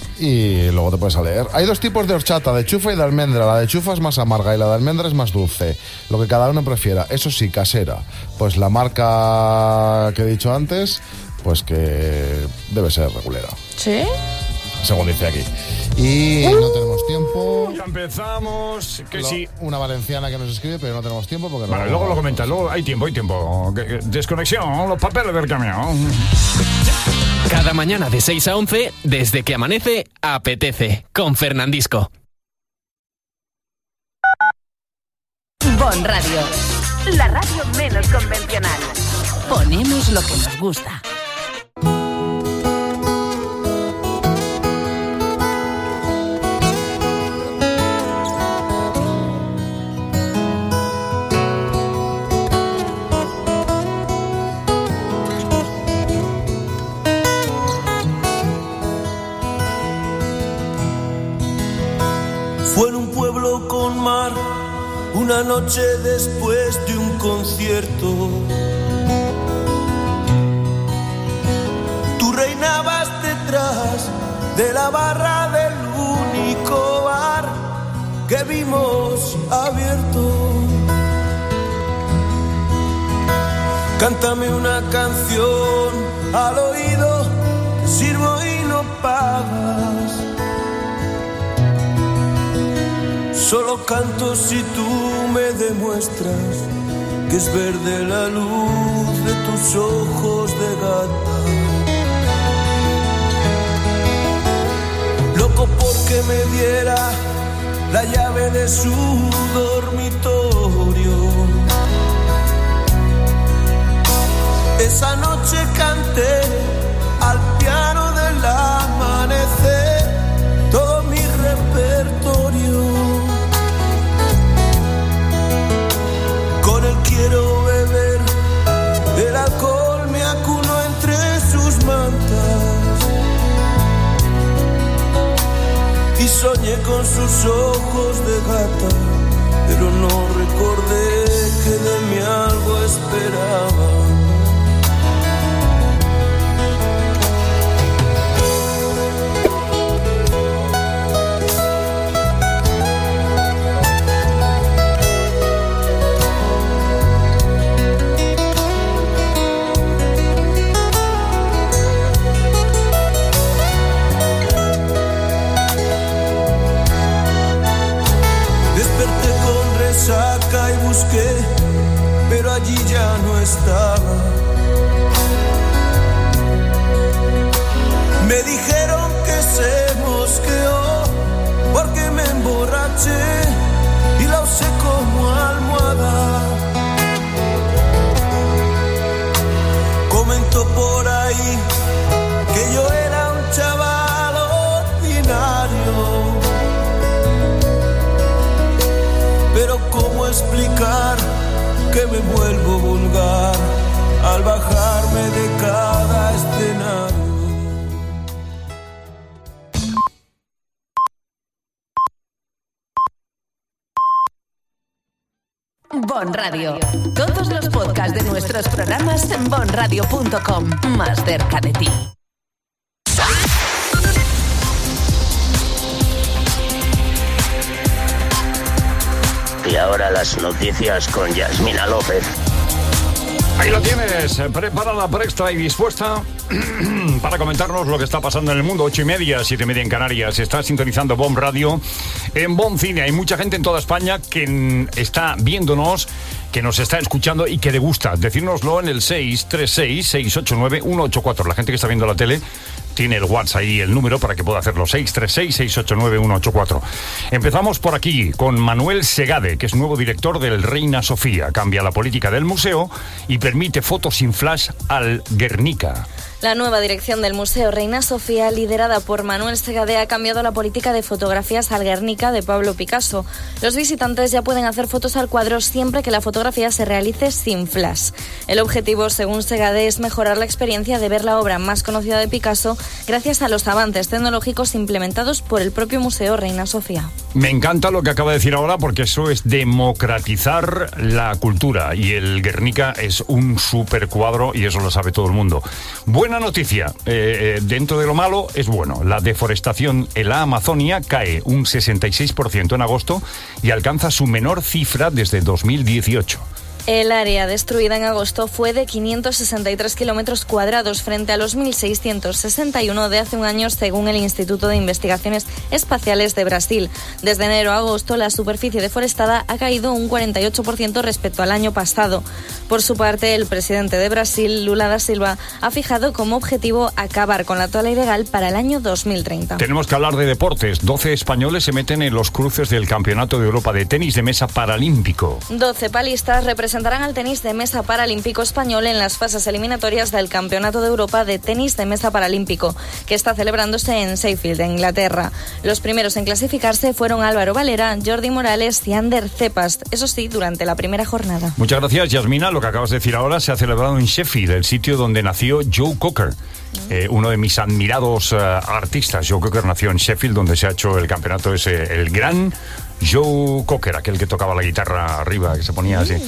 y luego te puedes a leer. Hay dos tipos de horchata, de chufa y de almendra. La de chufa es más amarga y la de almendra es más dulce. Lo que cada uno prefiera. Eso sí, casera. Pues la marca que he dicho antes, pues que debe ser regulera, ¿Sí? según dice aquí. Y no tenemos tiempo. Ya empezamos, que Lo- sí. Una valenciana que nos escribe, pero no tenemos tiempo porque Vale, no- luego lo comentas, luego hay tiempo, hay tiempo. Que- que- Desconexión, los papeles del camión. Cada mañana de seis a once, desde que amanece, apetece, con Fernandisco. Bon Radio, la radio menos convencional. Ponemos lo que nos gusta. Fue en un pueblo con mar, una noche después de un concierto. Tú reinabas detrás de la barra del único bar que vimos abierto. Cántame una canción al oído, te sirvo y no pagas. Solo canto si tú me demuestras que es verde la luz de tus ojos de gata. Loco porque me diera la llave de su dormitorio. Esa noche canté al piano del amanecer todo mi repertorio. Con él quiero beber, el alcohol me acuno entre sus mantas. Y soñé con sus ojos de gata, pero no recordé que de mí algo esperaba. Desperté con resaca y busqué pero allí ya no estaba. Me dijeron que se mosqueó porque me emborraché y la usé como almohada. Comentó por ahí que yo era un chaval ordinario, pero ¿cómo explicar que me vuelvo vulgar al bajarme de cada escenario? Bon Radio. Todos los podcasts de nuestros programas en bon radio punto com. Más cerca de ti. Y ahora las noticias con Yasmina López. Ahí lo tienes, preparada, presta y dispuesta para comentarnos lo que está pasando en el mundo. Ocho y media, siete y media en Canarias. Está sintonizando Bon Radio en Bon Cine. Hay mucha gente en toda España que está viéndonos, que nos está escuchando y que le gusta. Decírnoslo en el seis tres seis, seis ocho nueve, uno ocho cuatro. La gente que está viendo la tele tiene el WhatsApp ahí, el número para que pueda hacerlo, seis tres seis, seis ocho nueve, uno ocho cuatro. Empezamos por aquí con Manuel Segade, que es nuevo director del Reina Sofía. Cambia la política del museo y permite fotos sin flash al Guernica. La nueva dirección del Museo Reina Sofía, liderada por Manuel Segade, ha cambiado la política de fotografías al Guernica de Pablo Picasso. Los visitantes ya pueden hacer fotos al cuadro siempre que la fotografía se realice sin flash. El objetivo, según Segade, es mejorar la experiencia de ver la obra más conocida de Picasso gracias a los avances tecnológicos implementados por el propio Museo Reina Sofía. Me encanta lo que acaba de decir ahora, porque eso es democratizar la cultura, y el Guernica es un supercuadro y eso lo sabe todo el mundo. Buena noticia, eh, dentro de lo malo es bueno. La deforestación en la Amazonia cae un sesenta y seis por ciento en agosto y alcanza su menor cifra desde dos mil dieciocho. El área destruida en agosto fue de quinientos sesenta y tres kilómetros cuadrados frente a los mil seiscientos sesenta y uno de hace un año, según el Instituto de Investigaciones Espaciales de Brasil. Desde enero a agosto, la superficie deforestada ha caído un cuarenta y ocho por ciento respecto al año pasado. Por su parte, el presidente de Brasil, Lula da Silva, ha fijado como objetivo acabar con la tala ilegal para el año dos mil treinta. Tenemos que hablar de deportes. doce españoles se meten en los cruces del Campeonato de Europa de Tenis de Mesa Paralímpico. doce palistas representan presentarán al tenis de mesa paralímpico español en las fases eliminatorias del Campeonato de Europa de Tenis de Mesa Paralímpico, que está celebrándose en Sheffield, en Inglaterra. Los primeros en clasificarse fueron Álvaro Valera, Jordi Morales y Ander Cepas, eso sí, durante la primera jornada. Muchas gracias, Yasmina. Lo que acabas de decir ahora se ha celebrado en Sheffield, el sitio donde nació Joe Cocker. Eh, uno de mis admirados uh, artistas. Joe Cocker nació en Sheffield, donde se ha hecho el campeonato ese, el gran Joe Cocker, aquel que tocaba la guitarra arriba, que se ponía así.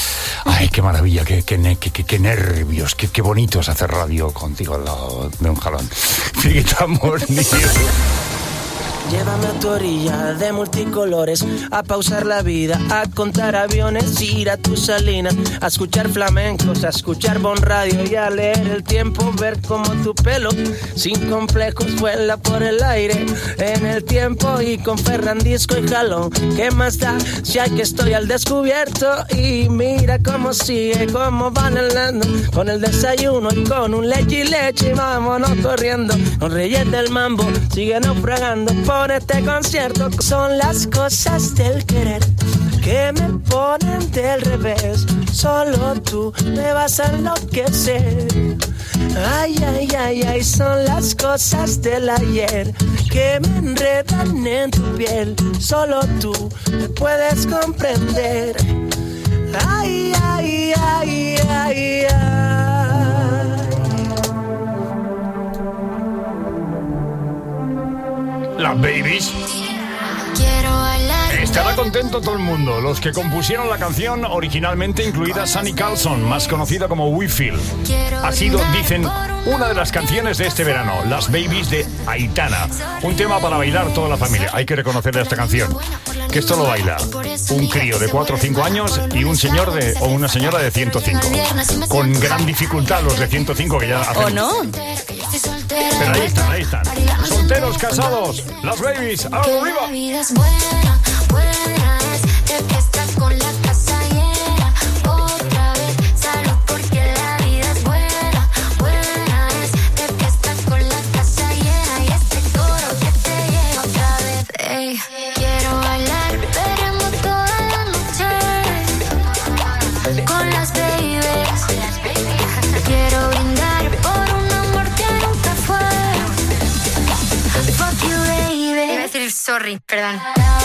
Ay, qué maravilla, qué, qué, qué, qué, qué nervios, qué, qué bonito es hacer radio contigo al lado de un jalón. Figitamos, niños. Llévame a tu orilla de multicolores, a pausar la vida, a contar aviones, ir a tus salinas, a escuchar flamencos, a escuchar Bon Radio y a leer el tiempo, ver cómo tu pelo, sin complejos, vuela por el aire, en el tiempo y con Fernandisco y jalón. ¿Qué más da si hay que estoy al descubierto? Y mira cómo sigue, cómo van helando, con el desayuno y con un leche y leche, vámonos corriendo, con Reyes del Mambo, sigue naufragando por este concierto. Son las cosas del querer que me ponen del revés. Solo tú me vas a enloquecer. Ay, ay, ay, ay, son las cosas del ayer que me enredan en tu piel. Solo tú me puedes comprender. Ay, ay, ay, ay, ay. Las babies. Estará contento todo el mundo. Los que compusieron la canción originalmente, incluida Sunny Carlson, más conocida como We Feel, ha sido, dicen, una de las canciones de este verano. Las Babies de Aitana. Un tema para bailar toda la familia. Hay que reconocerle a esta canción que esto lo baila un crío de cuatro o cinco años y un señor de o una señora de ciento cinco. Con gran dificultad los de ciento cinco que ya hacen. ¿O no? Pero ahí están, ahí están. Solteros, casados, las babies, arriba. La vida es buena, buena, te fiestas con la casa llena, otra con las babies. Quiero brindar por un amor que nunca fue. Fuck you, baby. Iba a decir sorry, perdón.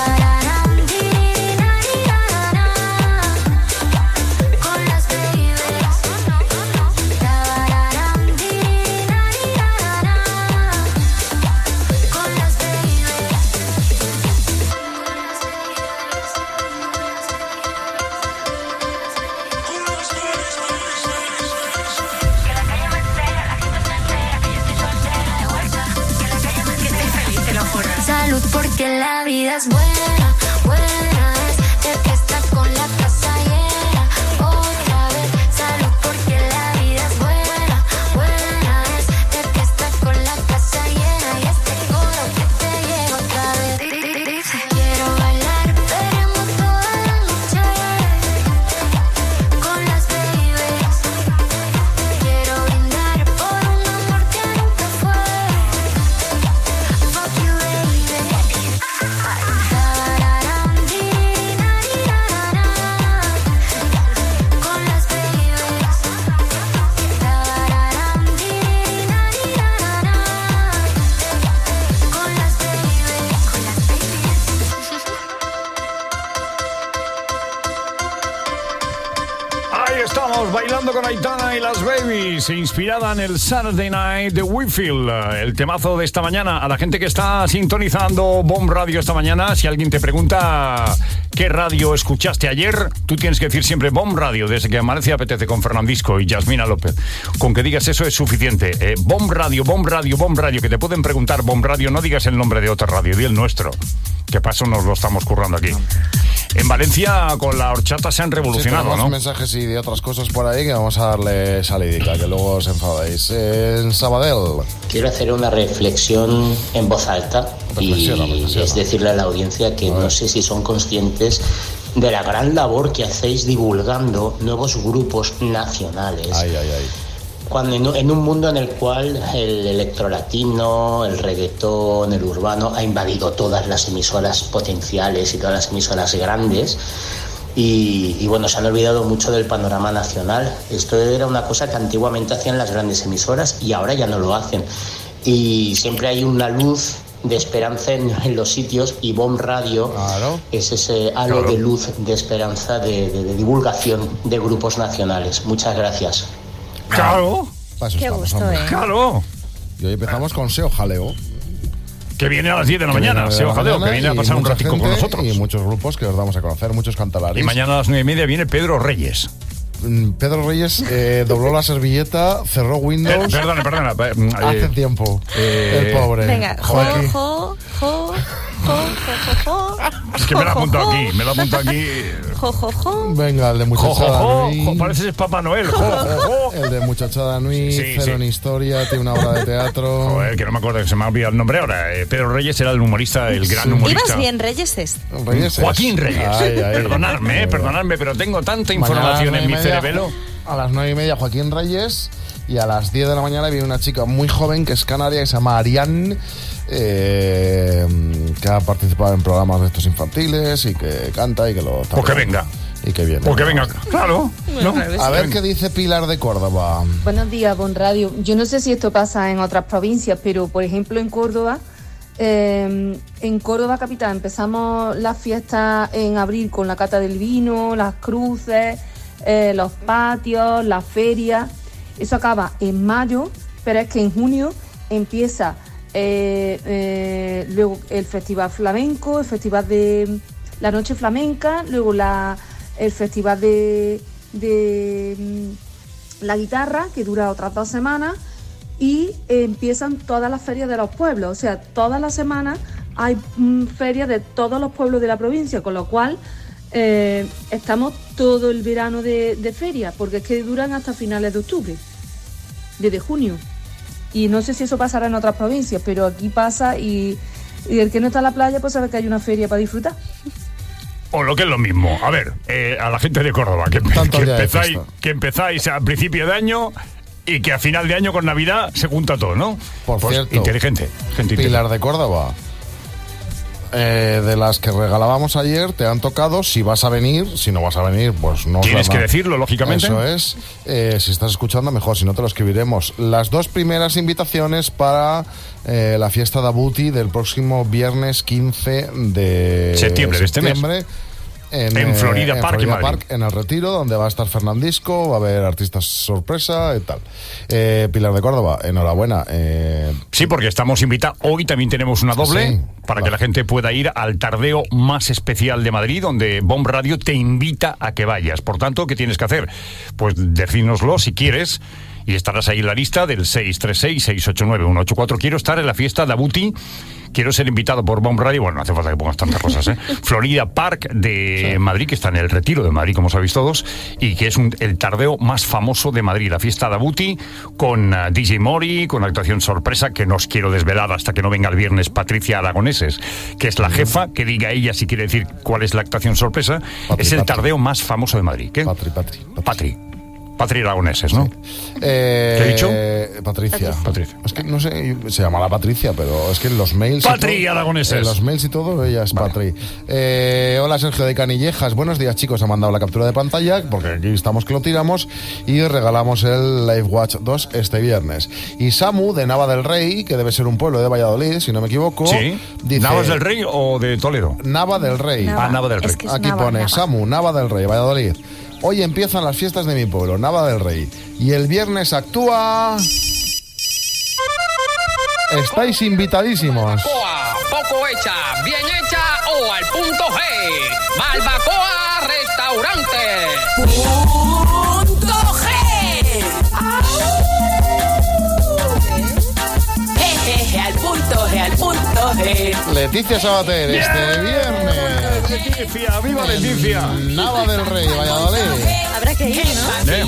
Salud porque la vida es buena, buena es de fiesta con la casa llena. Otra vez, salud porque la vida es buena, buena es de fiesta con la casa llena. Y este coro que te llega otra vez. Quiero bailar, veremos toda la noche con las babies. Quiero brindar por un amor que nunca fue. Fuck you, Bailando con Aitana y las Babies, inspirada en el Saturday Night de Whitfield, el temazo de esta mañana. A la gente que está sintonizando Bomb Radio esta mañana, si alguien te pregunta qué radio escuchaste ayer, tú tienes que decir siempre Bomb Radio, desde que amanece apetece, con Fernandisco y Yasmina López. Con que digas eso es suficiente. Eh, Bomb Radio, Bomb Radio, Bomb Radio, que te pueden preguntar Bomb Radio, no digas el nombre de otra radio, di el nuestro, que paso nos lo estamos currando aquí. En Valencia con la horchata se han revolucionado, sí, ¿no? mensajes y de otras cosas por ahí que vamos a darle salidica, que luego os enfadéis. En Sabadell. Quiero hacer una reflexión en voz alta y es decirle a la audiencia que no sé si son conscientes de la gran labor que hacéis divulgando nuevos grupos nacionales. Ay, ay, ay. Cuando en, en un mundo en el cual el electrolatino, el reggaetón, el urbano ha invadido todas las emisoras potenciales y todas las emisoras grandes y, y bueno, se han olvidado mucho del panorama nacional. Esto era una cosa que antiguamente hacían las grandes emisoras y ahora ya no lo hacen. Y siempre hay una luz de esperanza en, en los sitios y Bomb Radio claro. es ese halo claro. de luz, de esperanza, de, de, de divulgación de grupos nacionales. Muchas gracias. Claro. Qué gusto, ¿eh? Claro. Y hoy empezamos con Seo Jaleo. Que viene a las diez de la mañana, Seo Jaleo, que viene a pasar un ratico con nosotros. Y muchos grupos que os vamos a conocer, muchos cantalares. Y mañana a las nueve y media viene Pedro Reyes. Pedro Reyes eh, dobló la servilleta, cerró Windows. Eh, perdona, perdona. Eh, hace tiempo. Eh, el pobre. Venga, jo, jo, jo, jo, jo, jo. Es que me lo apunto aquí, me lo apunto aquí. Jo, jo, jo. Venga, el de Muchachada jo, jo, Nui. jo, pareces Papá Noel. Jo, jo, jo. El de Muchachada Nui, sí, cero sí. en historia, tiene una obra de teatro. Joder, que no me acuerdo, que se me ha olvidado el nombre ahora. Eh, Pedro Reyes era el humorista, el gran sí. humorista. ¿Ibas bien, Reyes? Es? Reyes Joaquín Reyes. Ay, ay, perdonadme, ay, eh, perdonadme, pero tengo tanta información en mi media, cerebelo. A las nueve y media Joaquín Reyes y a las diez de la mañana viene una chica muy joven que es canaria, que se llama Ariane, eh, que ha participado en programas de estos infantiles y que canta y que lo... Pues que venga. Y que viene. Pues que venga, claro. ¿no? A ver qué dice Pilar de Córdoba. Buenos días, Bon Radio. Yo no sé si esto pasa en otras provincias, pero por ejemplo en Córdoba, eh, en Córdoba capital empezamos las fiestas en abril con la cata del vino, las cruces, eh, los patios, las ferias. Eso acaba en mayo, pero es que en junio empieza eh, eh, luego el festival flamenco, el festival de la noche flamenca, luego la el festival de, de mm, la guitarra, que dura otras dos semanas, y eh, empiezan todas las ferias de los pueblos. O sea, todas las semanas hay mm, ferias de todos los pueblos de la provincia, con lo cual eh, estamos todo el verano de, de feria, porque es que duran hasta finales de octubre, desde junio. Y no sé si eso pasará en otras provincias, pero aquí pasa, y, y el que no está en la playa pues sabe que hay una feria para disfrutar. O lo que es lo mismo. A ver, eh, a la gente de Córdoba, que, que, empezáis, que empezáis a principio de año y que a final de año con Navidad se junta todo, ¿no? Por pues cierto, inteligente, gente Pilar inteligente. de Córdoba, eh, de las que regalábamos ayer te han tocado. Si vas a venir, si no vas a venir, pues no. Tienes que decirlo, lógicamente. Eso es. Eh, si estás escuchando, mejor. Si no, te lo escribiremos. Las dos primeras invitaciones para eh, la fiesta de Abuti del próximo viernes quince de septiembre, de este mes. En, en Florida eh, Park, en, Florida en, Park en el Retiro, donde va a estar Fernandisco, va a haber artistas sorpresa y tal. Eh, Pilar de Córdoba, enhorabuena. Eh, sí, porque estamos invitados. Hoy también tenemos una doble sí, para claro. que la gente pueda ir al tardeo más especial de Madrid, donde Bomb Radio te invita a que vayas. Por tanto, ¿qué tienes que hacer? Pues decírnoslo si quieres. Y estarás ahí en la lista del seis tres seis, seis ocho nueve, uno ocho cuatro. Quiero estar en la fiesta de Abuti. Quiero ser invitado por Bomb Radio. Bueno, no hace falta que pongas tantas cosas, ¿eh? Florida Park de sí. Madrid, que está en el Retiro de Madrid, como sabéis todos, y que es un, el tardeo más famoso de Madrid. La fiesta de Abuti, con uh, D J Mori, con actuación sorpresa, que no os quiero desvelar hasta que no venga el viernes Patricia Aragoneses, que es la jefa, que diga ella si quiere decir cuál es la actuación sorpresa. Patri, es el Patri. tardeo más famoso de Madrid. ¿Qué? Patri, Patri. Patri. Patri. Patri Aragoneses, ¿no? Sí. Eh, ¿Qué he dicho? Patricia. Patricia. Es que no sé, se llama la Patricia, pero es que en los mails... Patri Aragoneses. En los mails y todo, ella es vale. Patri. Eh, hola, Sergio de Canillejas. Buenos días, chicos. Ha mandado la captura de pantalla, porque aquí estamos que lo tiramos, y regalamos el Live Watch dos este viernes. Y Samu, de Nava del Rey, que debe ser un pueblo de Valladolid, si no me equivoco. Sí. Dice, ¿Navas del Rey o de Toledo? Nava del Rey. Nava. Ah, Nava del Rey. Es que es aquí Nava, pone Nava. Samu, Nava del Rey, Valladolid. Hoy empiezan las fiestas de mi pueblo, Nava del Rey. Y el viernes actúa... Estáis invitadísimos. Barbacoa, poco hecha, bien hecha o al punto G. Barbacoa Restaurante. Punto G. Jejeje, al punto G, al punto G. Leticia Sabater, yeah. este viernes. Leticia, viva Leticia. Nava del Rey, Valladolid. Habrá que ir, ¿no? ¿Eh?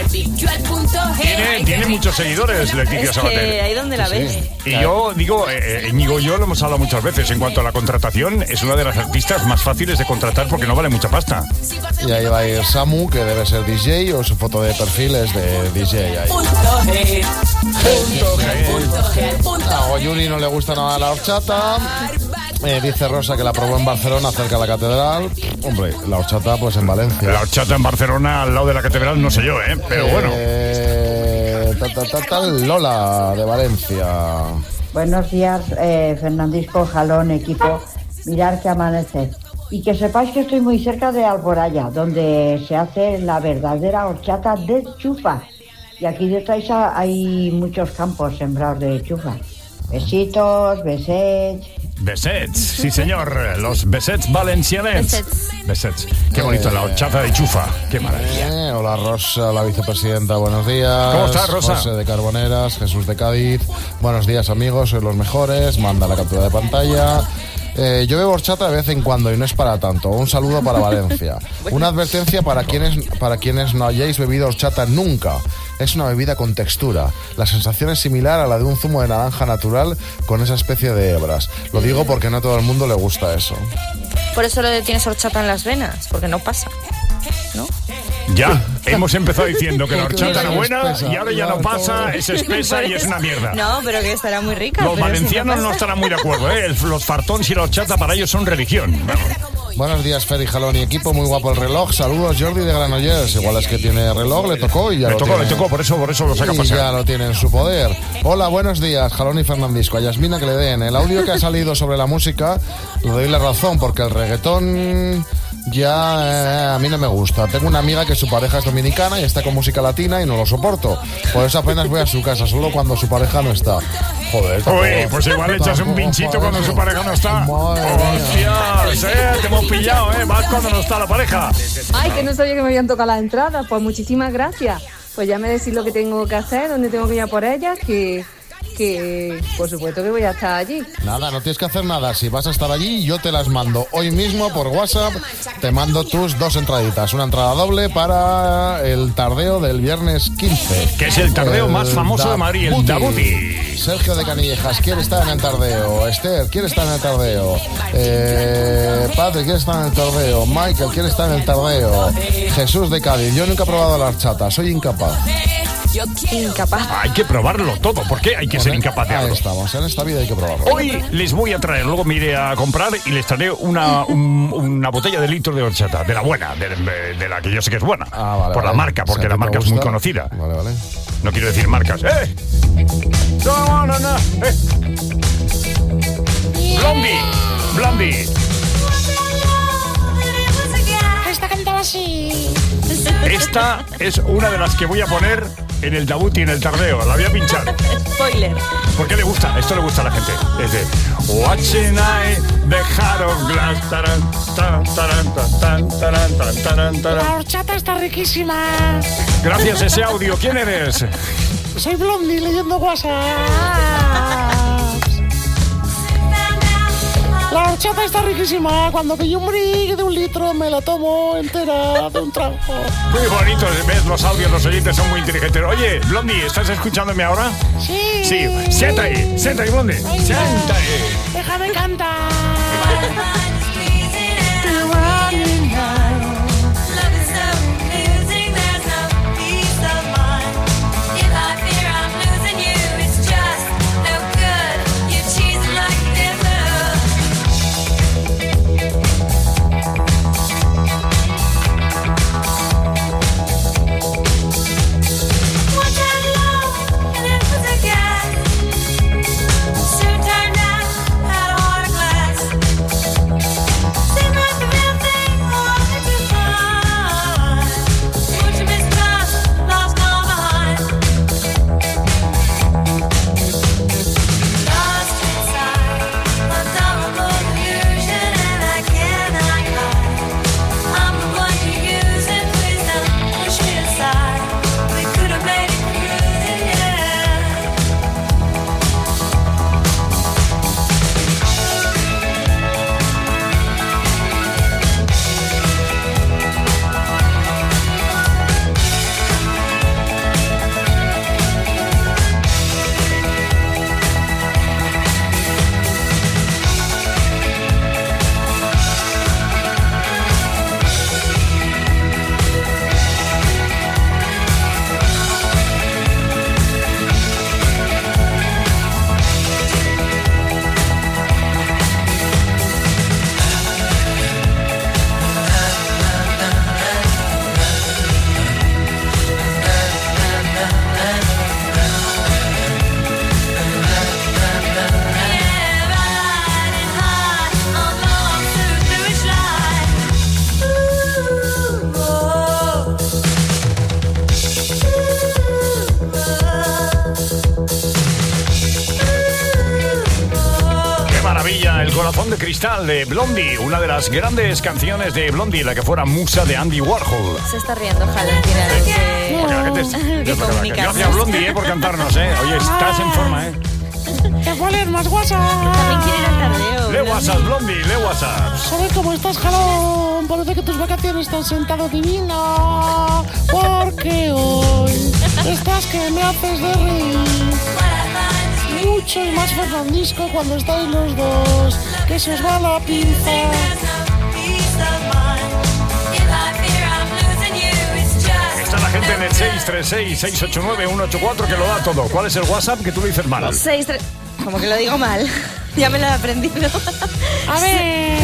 Tiene, tiene muchos seguidores, Leticia es Sabater. Que ahí donde la ves. Sí. Y yo digo, eh, Íñigo y yo lo hemos hablado muchas veces, en cuanto a la contratación, es una de las artistas más fáciles de contratar porque no vale mucha pasta. Y ahí va a ir Samu, que debe ser D J, o su foto de perfil es de D J ahí. Punto G. Punto G. A Oyuri no le gusta nada la horchata. Eh, dice Rosa que la probó en Barcelona, cerca de la catedral. Hombre, la horchata pues en Valencia. La horchata en Barcelona, al lado de la catedral, no sé yo, ¿eh? Pero bueno. Eh, ta, ta, ta, ta, Lola, de Valencia. Buenos días, eh, Fernandisco, Jalón, equipo. Mirar que amanece. Y que sepáis que estoy muy cerca de Alboraya, donde se hace la verdadera horchata de chufa. Y aquí detrás hay muchos campos sembrados de chufa. Besitos, besets. Besets, sí señor, los besets valencianets. Besets. Besets. Qué bonito, eh, la horchata de chufa, qué maravilla. Eh, hola Rosa, la vicepresidenta, buenos días. ¿Cómo estás, Rosa? José de Carboneras, Jesús de Cádiz. Buenos días, amigos, sois los mejores. Manda la captura de pantalla. Eh, yo bebo horchata de vez en cuando y no es para tanto. Un saludo para Valencia. Una advertencia para quienes, para quienes no hayáis bebido horchata nunca. Es una bebida con textura. La sensación es similar a la de un zumo de naranja natural con esa especie de hebras. Lo digo porque no a todo el mundo le gusta eso. Por eso lo de tienes horchata en las venas, porque no pasa, ¿no? Ya, hemos empezado diciendo que la horchata era buena y ahora ya no pasa, es espesa y es una mierda. No, pero que estará muy rica. Los valencianos si no, no estarán muy de acuerdo, ¿eh? Los fartons y la horchata para ellos son religión. Vamos. Buenos días, Fer y Jalón y equipo, muy guapo el reloj. Saludos, Jordi de Granollers. Igual es que tiene reloj, le tocó y ya le lo tocó, tiene. Le tocó, por eso, por eso lo saca a y pasar. ya lo tiene en su poder. Hola, buenos días, Jalón y Fernandisco. A Yasmina que le den. El audio que ha salido sobre la música, le doy la razón, porque el reggaetón ya eh, a mí no me gusta. Tengo una amiga que su pareja es dominicana y está con música latina y no lo soporto. Por eso apenas voy a su casa, solo cuando su pareja no está. Joder, tampoco, Uy, pues igual echas tampoco, un pinchito cuando su pareja no está. Hostias, eh, te hemos pillado, eh. Vas cuando no está la pareja. Ay, que no sabía que me habían tocado las entradas. Pues muchísimas gracias. Pues ya me decís lo que tengo que hacer, dónde tengo que ir a por ellas, que... que por supuesto que voy a estar allí. Nada, no tienes que hacer nada. Si vas a estar allí, yo te las mando hoy mismo por WhatsApp. Te mando tus dos entraditas. Una entrada doble para el tardeo del viernes quince. Que es el tardeo el más famoso de Madrid, el Dabuti. Sergio de Canillejas quiere estar en el tardeo. Esther quiere estar en el tardeo. Eh, Padre quiere estar en el tardeo. Michael quiere estar en el tardeo. Jesús de Cádiz. Yo nunca he probado la horchata, soy incapaz. incapaz. Hay que probarlo todo. ¿Por qué hay que ser incapaz de algo? Ahí estamos, en esta vida hay que probarlo. Hoy les voy a traer, luego me iré a comprar y les traeré una, un- una botella de litro de horchata, de la buena, de, de la que yo sé que es buena. Ah, vale, por la vale. marca, porque O sea, la ¿que te marca es muy gusta? conocida. Vale, vale. No quiero decir marcas. ¡Eh! No, no, no. ¡Eh! Blondie, Blondie. Esta cantaba así. Esta es una de las que voy a poner en el Dabuti, en el tardeo. La voy a pinchar. Spoiler. ¿Por qué le gusta? Esto le gusta a la gente. Es de Watching I the Heart of Glass. Taran, taran, taran, taran, taran, taran, taran, taran. La horchata está riquísima. Gracias a ese audio. ¿Quién eres? Soy Blondie leyendo WhatsApp. La horchata está riquísima. Cuando pillo un brick de un litro me la tomo entera de un trago. Muy bonito. ¿Ves? Los audios, los oyentes son muy inteligentes. Oye, Blondie, ¿estás escuchándome ahora? Sí. Sí. Sienta ahí. Sienta ahí, Blondie. Venga. Sienta ahí. Déjame cantar. El corazón de cristal de Blondie, una de las grandes canciones de Blondie, la que fuera musa de Andy Warhol. Se está riendo, Jalen, tiene algo que... Porque la gente es- que comunicar. Gracias, Blondie, eh, por cantarnos, ¿eh? Oye, estás en forma, ¿eh? ¿Te pones más WhatsApp? También quiere ir al tardeo. Le WhatsApp, Blondie, le WhatsApp. ¿Sabes cómo estás, Jalón? Parece que tus vacaciones están sentado divino. Porque hoy estás que me haces de reír. Mucho y más Fernandisco cuando estáis los dos. Que se os va la pinza. Está la gente en el seis tres seis, seis ocho nueve, uno ocho cuatro que lo da todo. ¿Cuál es el WhatsApp que tú lo dices mal? seis, tres... Como que lo digo mal. Ya me lo he aprendido. A ver.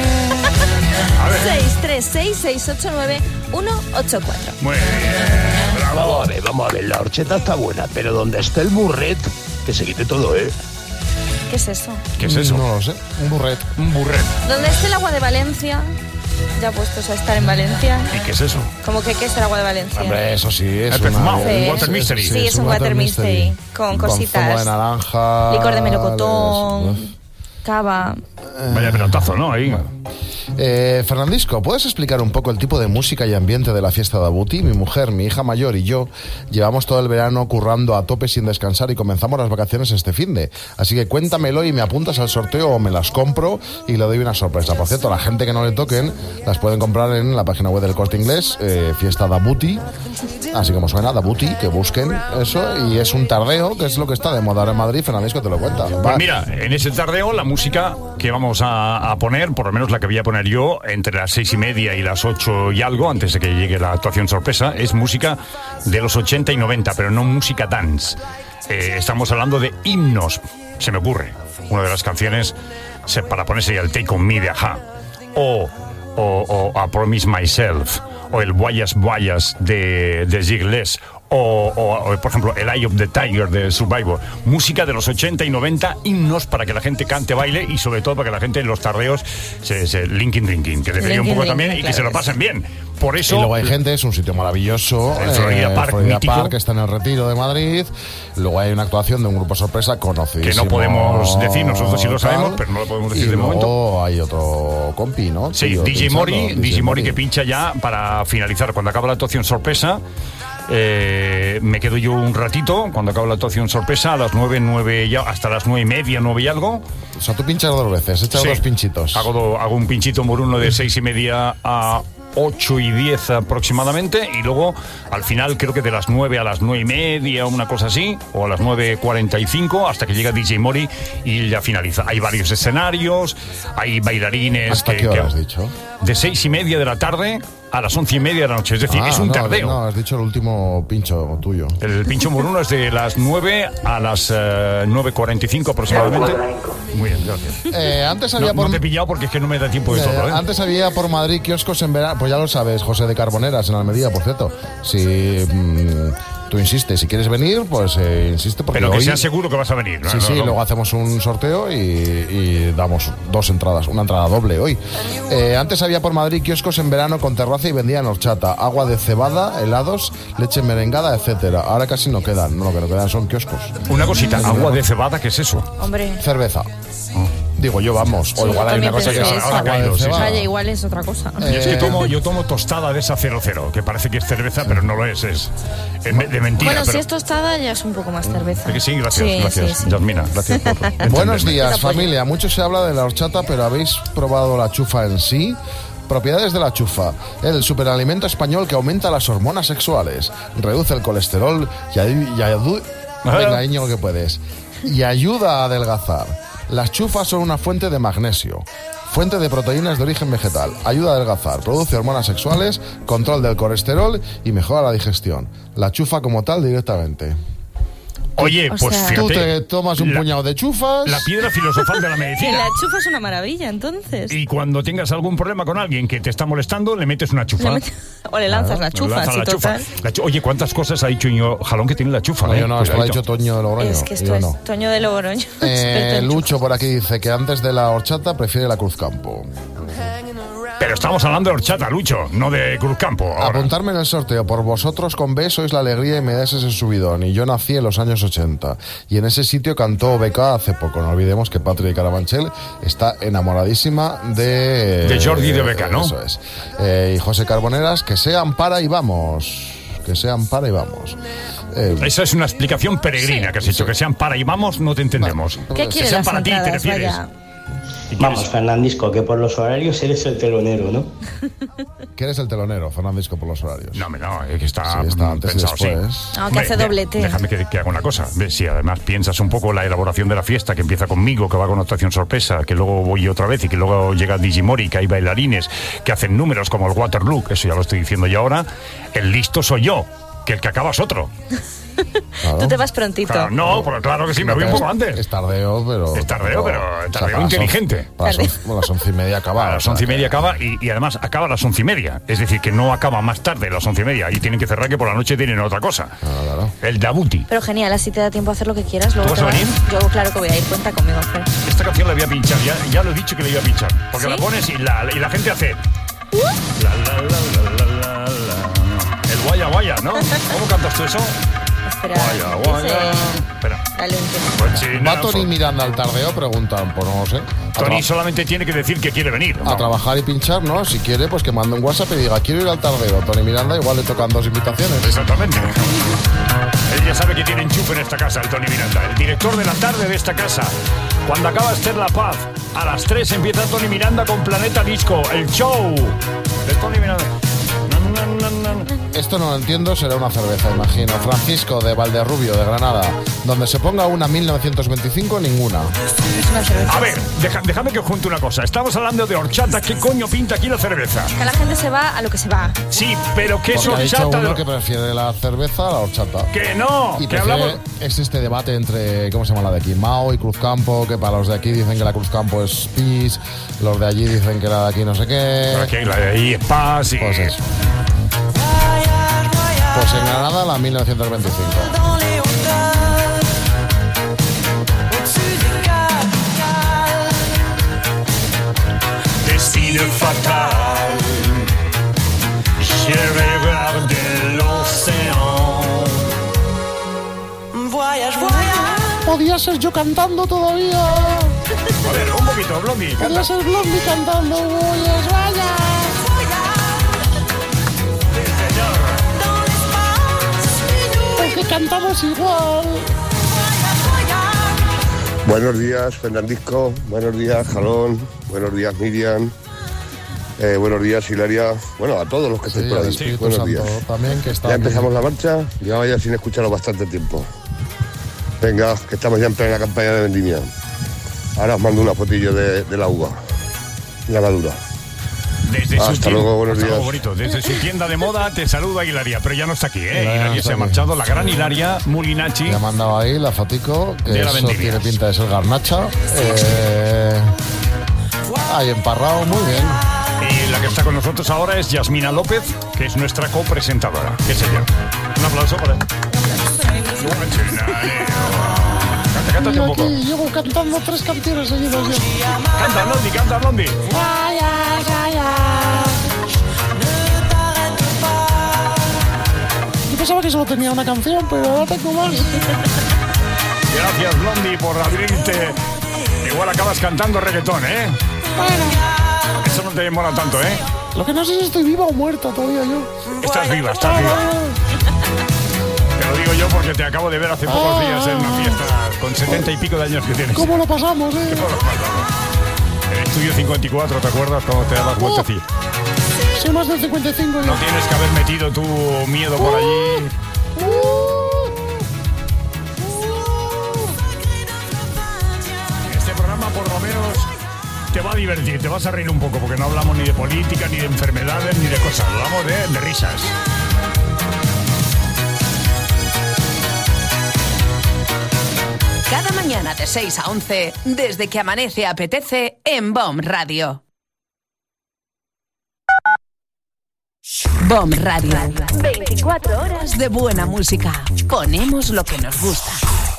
seis tres seis, seis ocho nueve, uno ocho cuatro. Muy bien. Vamos a ver, vamos a ver. La horchata está buena, pero donde está el burret, que se quite todo, ¿eh? ¿Qué es eso? ¿Qué es eso? No lo sé. Un burret. Un burret. ¿Dónde está el agua de Valencia? Ya puestos a estar en Valencia. ¿Y qué es eso? ¿Cómo que qué es el agua de Valencia? Hombre, eso sí, es El una... perfumado, Sí. un water mystery. Sí, es un water mystery, con cositas. zumo de naranja. Licor de melocotón, es- cava. Vaya pelotazo, ¿no? Ahí. Eh, Fernandisco, ¿puedes explicar un poco el tipo de música y ambiente de la fiesta de Abuti? Mi mujer, mi hija mayor y yo llevamos todo el verano currando a tope sin descansar y comenzamos las vacaciones este finde. Así que cuéntamelo y me apuntas al sorteo o me las compro y le doy una sorpresa. Por cierto, la gente que no le toquen las pueden comprar en la página web del Corte Inglés, eh, Fiesta de Abuti, así como suena, Dabuti, que busquen eso. Y es un tardeo, que es lo que está de moda ahora en Madrid. Fernandisco te lo cuenta. Pues mira, en ese tardeo la música que vamos a, a poner, por lo menos la que voy a poner yo, entre las seis y media y las ocho y algo, antes de que llegue la actuación sorpresa, es música de los ochenta y noventa, pero no música dance. Eh, estamos hablando de himnos, se me ocurre. Una de las canciones se, para ponerse ya el Take On Me de Ajá, o, o, o I Promise Myself, o el Guayas Guayas de, de Zigles, O, o, o, por ejemplo, el Eye of the Tiger de Survivor. Música de los ochenta y noventa, himnos para que la gente cante, baile y sobre todo para que la gente en los tardeos se, se linkin drinking, que le pegue un poco también y que se lo pasen bien. Por eso... Y luego hay gente, es un sitio maravilloso. El Florida eh, Park, Florida mítico. Park, que está en el Retiro de Madrid. Luego hay una actuación de un grupo sorpresa conocidísimo. Que no podemos decir, nosotros sí lo sabemos, tal, pero no lo podemos decir y de momento. luego hay otro compi, ¿no? Sí, Tío, D J pinchando, Mori, D J Mori que pincha ya para finalizar. Cuando acaba la actuación sorpresa, eh, me quedo yo un ratito, cuando acaba la actuación sorpresa, a las nueve, nueve ya, hasta las nueve y media, nueve y algo. O sea, tú pinchas dos veces, echas Sí. dos pinchitos. Hago, do- hago un pinchito por uno de seis y media a ocho y diez aproximadamente, y luego al final creo que de las nueve a las nueve y media, una cosa así, o a las nueve cuarenta y cinco, hasta que llega D J Mori y ya finaliza. Hay varios escenarios, hay bailarines. ¿Hasta que, qué hora que- has dicho? De seis y media de la tarde a las once y media de la noche, es decir, Ah, es un no, tardeo. No, has dicho el último pincho tuyo. El pincho por uno es de las nueve a las eh, nueve cuarenta y cinco aproximadamente. Muy bien, gracias. Eh, antes había No, por... no te he pillado porque es que no me da tiempo de Eh, todo, ¿eh? Antes había por Madrid kioscos en verano. Pues ya lo sabes, José de Carboneras, en Almería, por cierto. Si mm, tú insistes, si quieres venir, pues eh, insiste porque Pero que hoy... sea seguro que vas a venir, ¿no? Sí, No, sí, no. luego hacemos un sorteo y, y damos dos entradas, una entrada doble hoy. Eh, antes había por Madrid kioscos en verano con terraza y vendían horchata, agua de cebada, helados, leche merengada, etcétera. Ahora casi no quedan, no, lo que no quedan son kioscos. Una cosita, agua de cebada, ¿qué es eso? Hombre. Cerveza. Digo yo, vamos. O Sí, igual hay una también cosa que pensé es eso. agua de Caído, sí, cebada. Vaya, igual es otra cosa. Yo es que Eh, tomo, yo tomo tostada de esa cero cero, que parece que es cerveza, pero no lo es, es es me- de mentira. Bueno, pero... si es tostada ya es un poco más cerveza. Es que sí, gracias, Sí, gracias, sí, sí. Yasmina, gracias por Buenos entenderme. días, Te apoyo. familia. Mucho se habla de la horchata, pero ¿habéis probado la chufa en sí? Propiedades de la chufa. El superalimento español que aumenta las hormonas sexuales, reduce el colesterol y, ayu- y ayu- venga, Íñigo, que puedes. Y ayuda a adelgazar. Las chufas son una fuente de magnesio, fuente de proteínas de origen vegetal, ayuda a adelgazar, produce hormonas sexuales, control del colesterol y mejora la digestión. La chufa como tal directamente. Oye, O pues sea- fíjate. Tú te tomas un la- puñado de chufas. La piedra filosofal de la Que medicina. la chufa es una maravilla, entonces. Y cuando tengas algún problema con alguien que te está molestando, le metes una chufa. Le metes- o le lanzas la Le chufa, lanzas sí, la chufa. total. La chu- Oye, ¿cuántas cosas ha dicho Iño Jalón que tiene la chufa? No, eh? yo no, esto lo ha Cuidadito. dicho Toño de Logroño. Es que esto yo es no. Toño de Logroño. Eh, experto en Lucho por aquí dice que antes de la horchata prefiere la Cruzcampo. Pero estamos hablando de horchata, Lucho, no de Cruzcampo. ahora. Apuntarme en el sorteo. Por vosotros con B sois la alegría y me das ese subidón. Y yo nací en los años ochenta. Y en ese sitio cantó Beca hace poco. No olvidemos que Patri Carabanchel está enamoradísima de... De Jordi de Beca, ¿no? Eso es. Eh, y José Carboneras, que sean para y vamos. Que sean para y vamos. Eh, Esa es una explicación peregrina que has hecho. Que sean para y vamos, no te entendemos. ¿Qué que quiere sean las para ti, te entradas? refieres. Vaya. Vamos, Fernandisco, que por los horarios eres el telonero, ¿no? que eres el telonero, Fernandisco, por los horarios. No, hombre, no, es que está, Sí, está antes y pensado así. después. Ah, que hace de- doblete. Déjame que, que haga una cosa. Ve, si además piensas un poco la elaboración de la fiesta, que empieza conmigo, que va con actuación sorpresa, que luego voy otra vez y que luego llega Digimori, que hay bailarines que hacen números como el Waterloo, eso ya lo estoy diciendo yo ahora, el listo soy yo, que el que acaba es otro. Claro. Tú te vas prontito. Claro, no, pero claro que sí, me voy un poco antes. Es tardeo, pero... Es tardeo, pero o sea, tardeo para las inteligente. once- Para las once, bueno, las once y media acaba. A las once y media acaba y, y además acaba a las once y media. Es decir, que no acaba más tarde a las once y media. Y tienen que cerrar que por la noche tienen otra cosa. El Dabuti. Pero genial, así te da tiempo a hacer lo que quieras. Luego ¿Tú vas te a venir? Yo claro que voy a ir, cuenta conmigo, Fer. Esta canción la voy a pinchar, ya, ya lo he dicho que la iba a pinchar. Porque ¿Sí? la pones y la, y la gente hace. La, la, la, la, la, la, la. El guaya guaya, ¿no? ¿Cómo cantas tú eso? Espera, Guaya guaya. dice- Espera. Dale un tiempo. Cochina, ¿Va Tony Miranda al tardeo? Preguntan, pues no lo sé. A, Tony tra- solamente tiene que decir que quiere venir. a trabajar y pinchar, ¿no? Si quiere, pues que mande un WhatsApp y diga, quiero ir al tardeo. Tony Miranda igual le tocan dos invitaciones. Exactamente. Él ya sabe que tiene enchufe en esta casa, el Tony Miranda, el director de la tarde de esta casa. Cuando acaba Esther La Paz, a las tres empieza Tony Miranda con Planeta Disco, el show de Tony Miranda. Esto no lo entiendo, será una cerveza, imagino. Francisco de Valderrubio, de Granada. Donde se ponga una mil novecientos veinticinco, ninguna. A ver, deja, déjame que os junte una cosa. Estamos hablando de horchata. ¿Qué coño pinta aquí la cerveza? Que la gente se va a lo que se va. Sí, pero ¿qué es Porque ha dicho horchata? uno que prefiere la cerveza a la horchata. Que no, y que prefiere- hablamos... Es este debate entre, ¿cómo se llama la de aquí? Mao y Cruzcampo, que para los de aquí dicen que la Cruzcampo es pis, los de allí dicen que la de aquí no sé qué. Aquí, la de ahí es paz y... Pues eso. Pues en Granada la mil novecientos veinticinco. Destino fatal. Je regarde l'océan. Podía ser yo cantando todavía. A ver, un poquito, Blondie. Podía ser Blondie cantando. Voyas, vaya. Porque cantamos igual. Buenos días, Fernandisco. Buenos días, Jalón. Buenos días, Miriam. Eh, buenos días, Hilaria. Bueno, a todos los que estáis Sí, por al ahí. Espíritu Buenos Santo días. también, que está Ya aquí. empezamos la marcha. Llevaba ya sin escucharlo bastante tiempo. Venga, que estamos ya en plena campaña de vendimia. Ahora os mando una fotillo de, de la uva. La madura. Desde su Hasta tienda- luego, buenos hasta días. luego, bonito. Desde su tienda de moda te saluda Hilaria, pero ya no está aquí, ¿eh? Ya Hilaria está se ha aquí. marchado, la gran Hilaria Mulinachi. Me ha mandado ahí la fotico, que De la eso vendimia. tiene pinta de ser garnacha. Eh, ahí emparrado, muy bien. Y la que está con nosotros ahora es Yasmina López, que es nuestra copresentadora. ¿Qué es ella? Un aplauso para... Canta, cántate Yo un poco. aquí llevo cantando tres canciones seguidas ya. Canta, Blondie, canta, Blondie. Vaya, vaya. Yo pensaba que solo tenía una canción, pero ahora tengo más. Gracias, Blondie, por abrirte. Igual acabas cantando reggaetón, ¿eh? Bueno, Eso no te mola tanto, ¿eh? lo que no sé si estoy viva o muerta todavía yo. Estás viva, estás viva. Te lo digo yo porque te acabo de ver hace pocos días en una fiesta con setenta y pico de años que tienes. ¿Cómo lo pasamos, eh? En el estudio cincuenta y cuatro, ¿te acuerdas cuando te dabas vueltecilla? Soy más del cincuenta y cinco No ya. tienes que haber metido tu miedo por allí. Este programa por lo menos te va a divertir, te vas a reír un poco porque no hablamos ni de política, ni de enfermedades, ni de cosas, hablamos de, de risas. Cada mañana de seis a once, desde que amanece apetece en B O M Radio. B O M Radio. veinticuatro horas de buena música. Ponemos lo que nos gusta.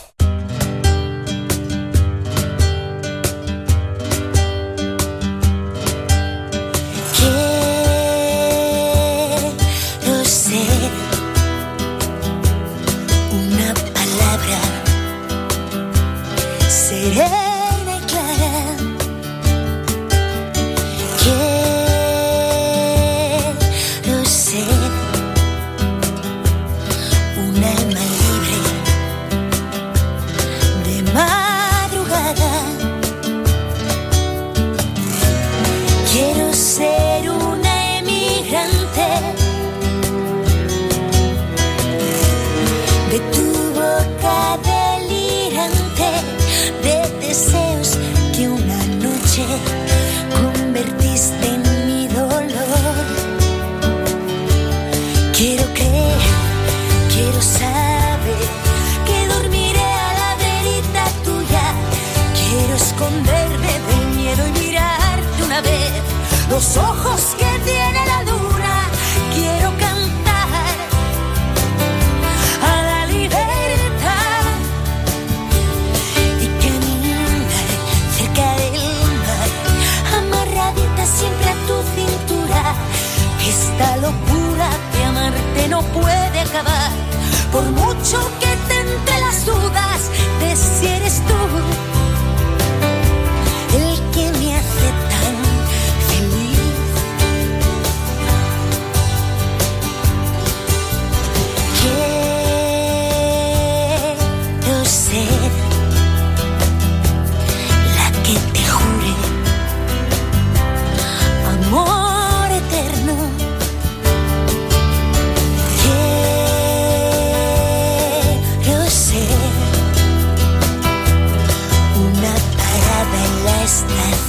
Quiero ser una palabra serena y clara. Quiero ser un alma libre de madrugada. Quiero ser una emigrante de tu boca delirante, de deseos que una noche convertiste en mi dolor. Quiero creer, quiero saber que dormiré a la verita tuya. Quiero esconderme del miedo y mirarte una vez los ojos que tiene la luna. Quiero cantar a la libertad y caminar cerca del mar, amarradita siempre a tu cintura. Esta locura de amarte no puede acabar, por mucho que te entre las dudas de si eres tú el que me hace tan feliz. Quiero ser la que te jure amor eterno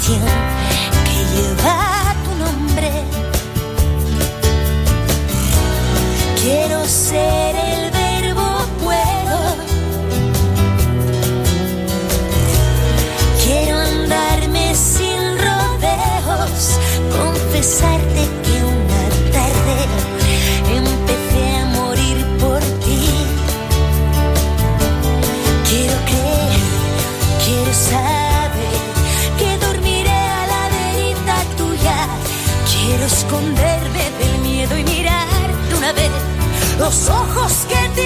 canción que lleva tu nombre. Quiero ser el verbo puedo. Quiero andarme sin rodeos, confesarte que una tarde empecé a morir por ti. Quiero creer, quiero saber que dormiré a la verita tuya. Quiero esconderme del miedo y mirarte una vez los ojos que te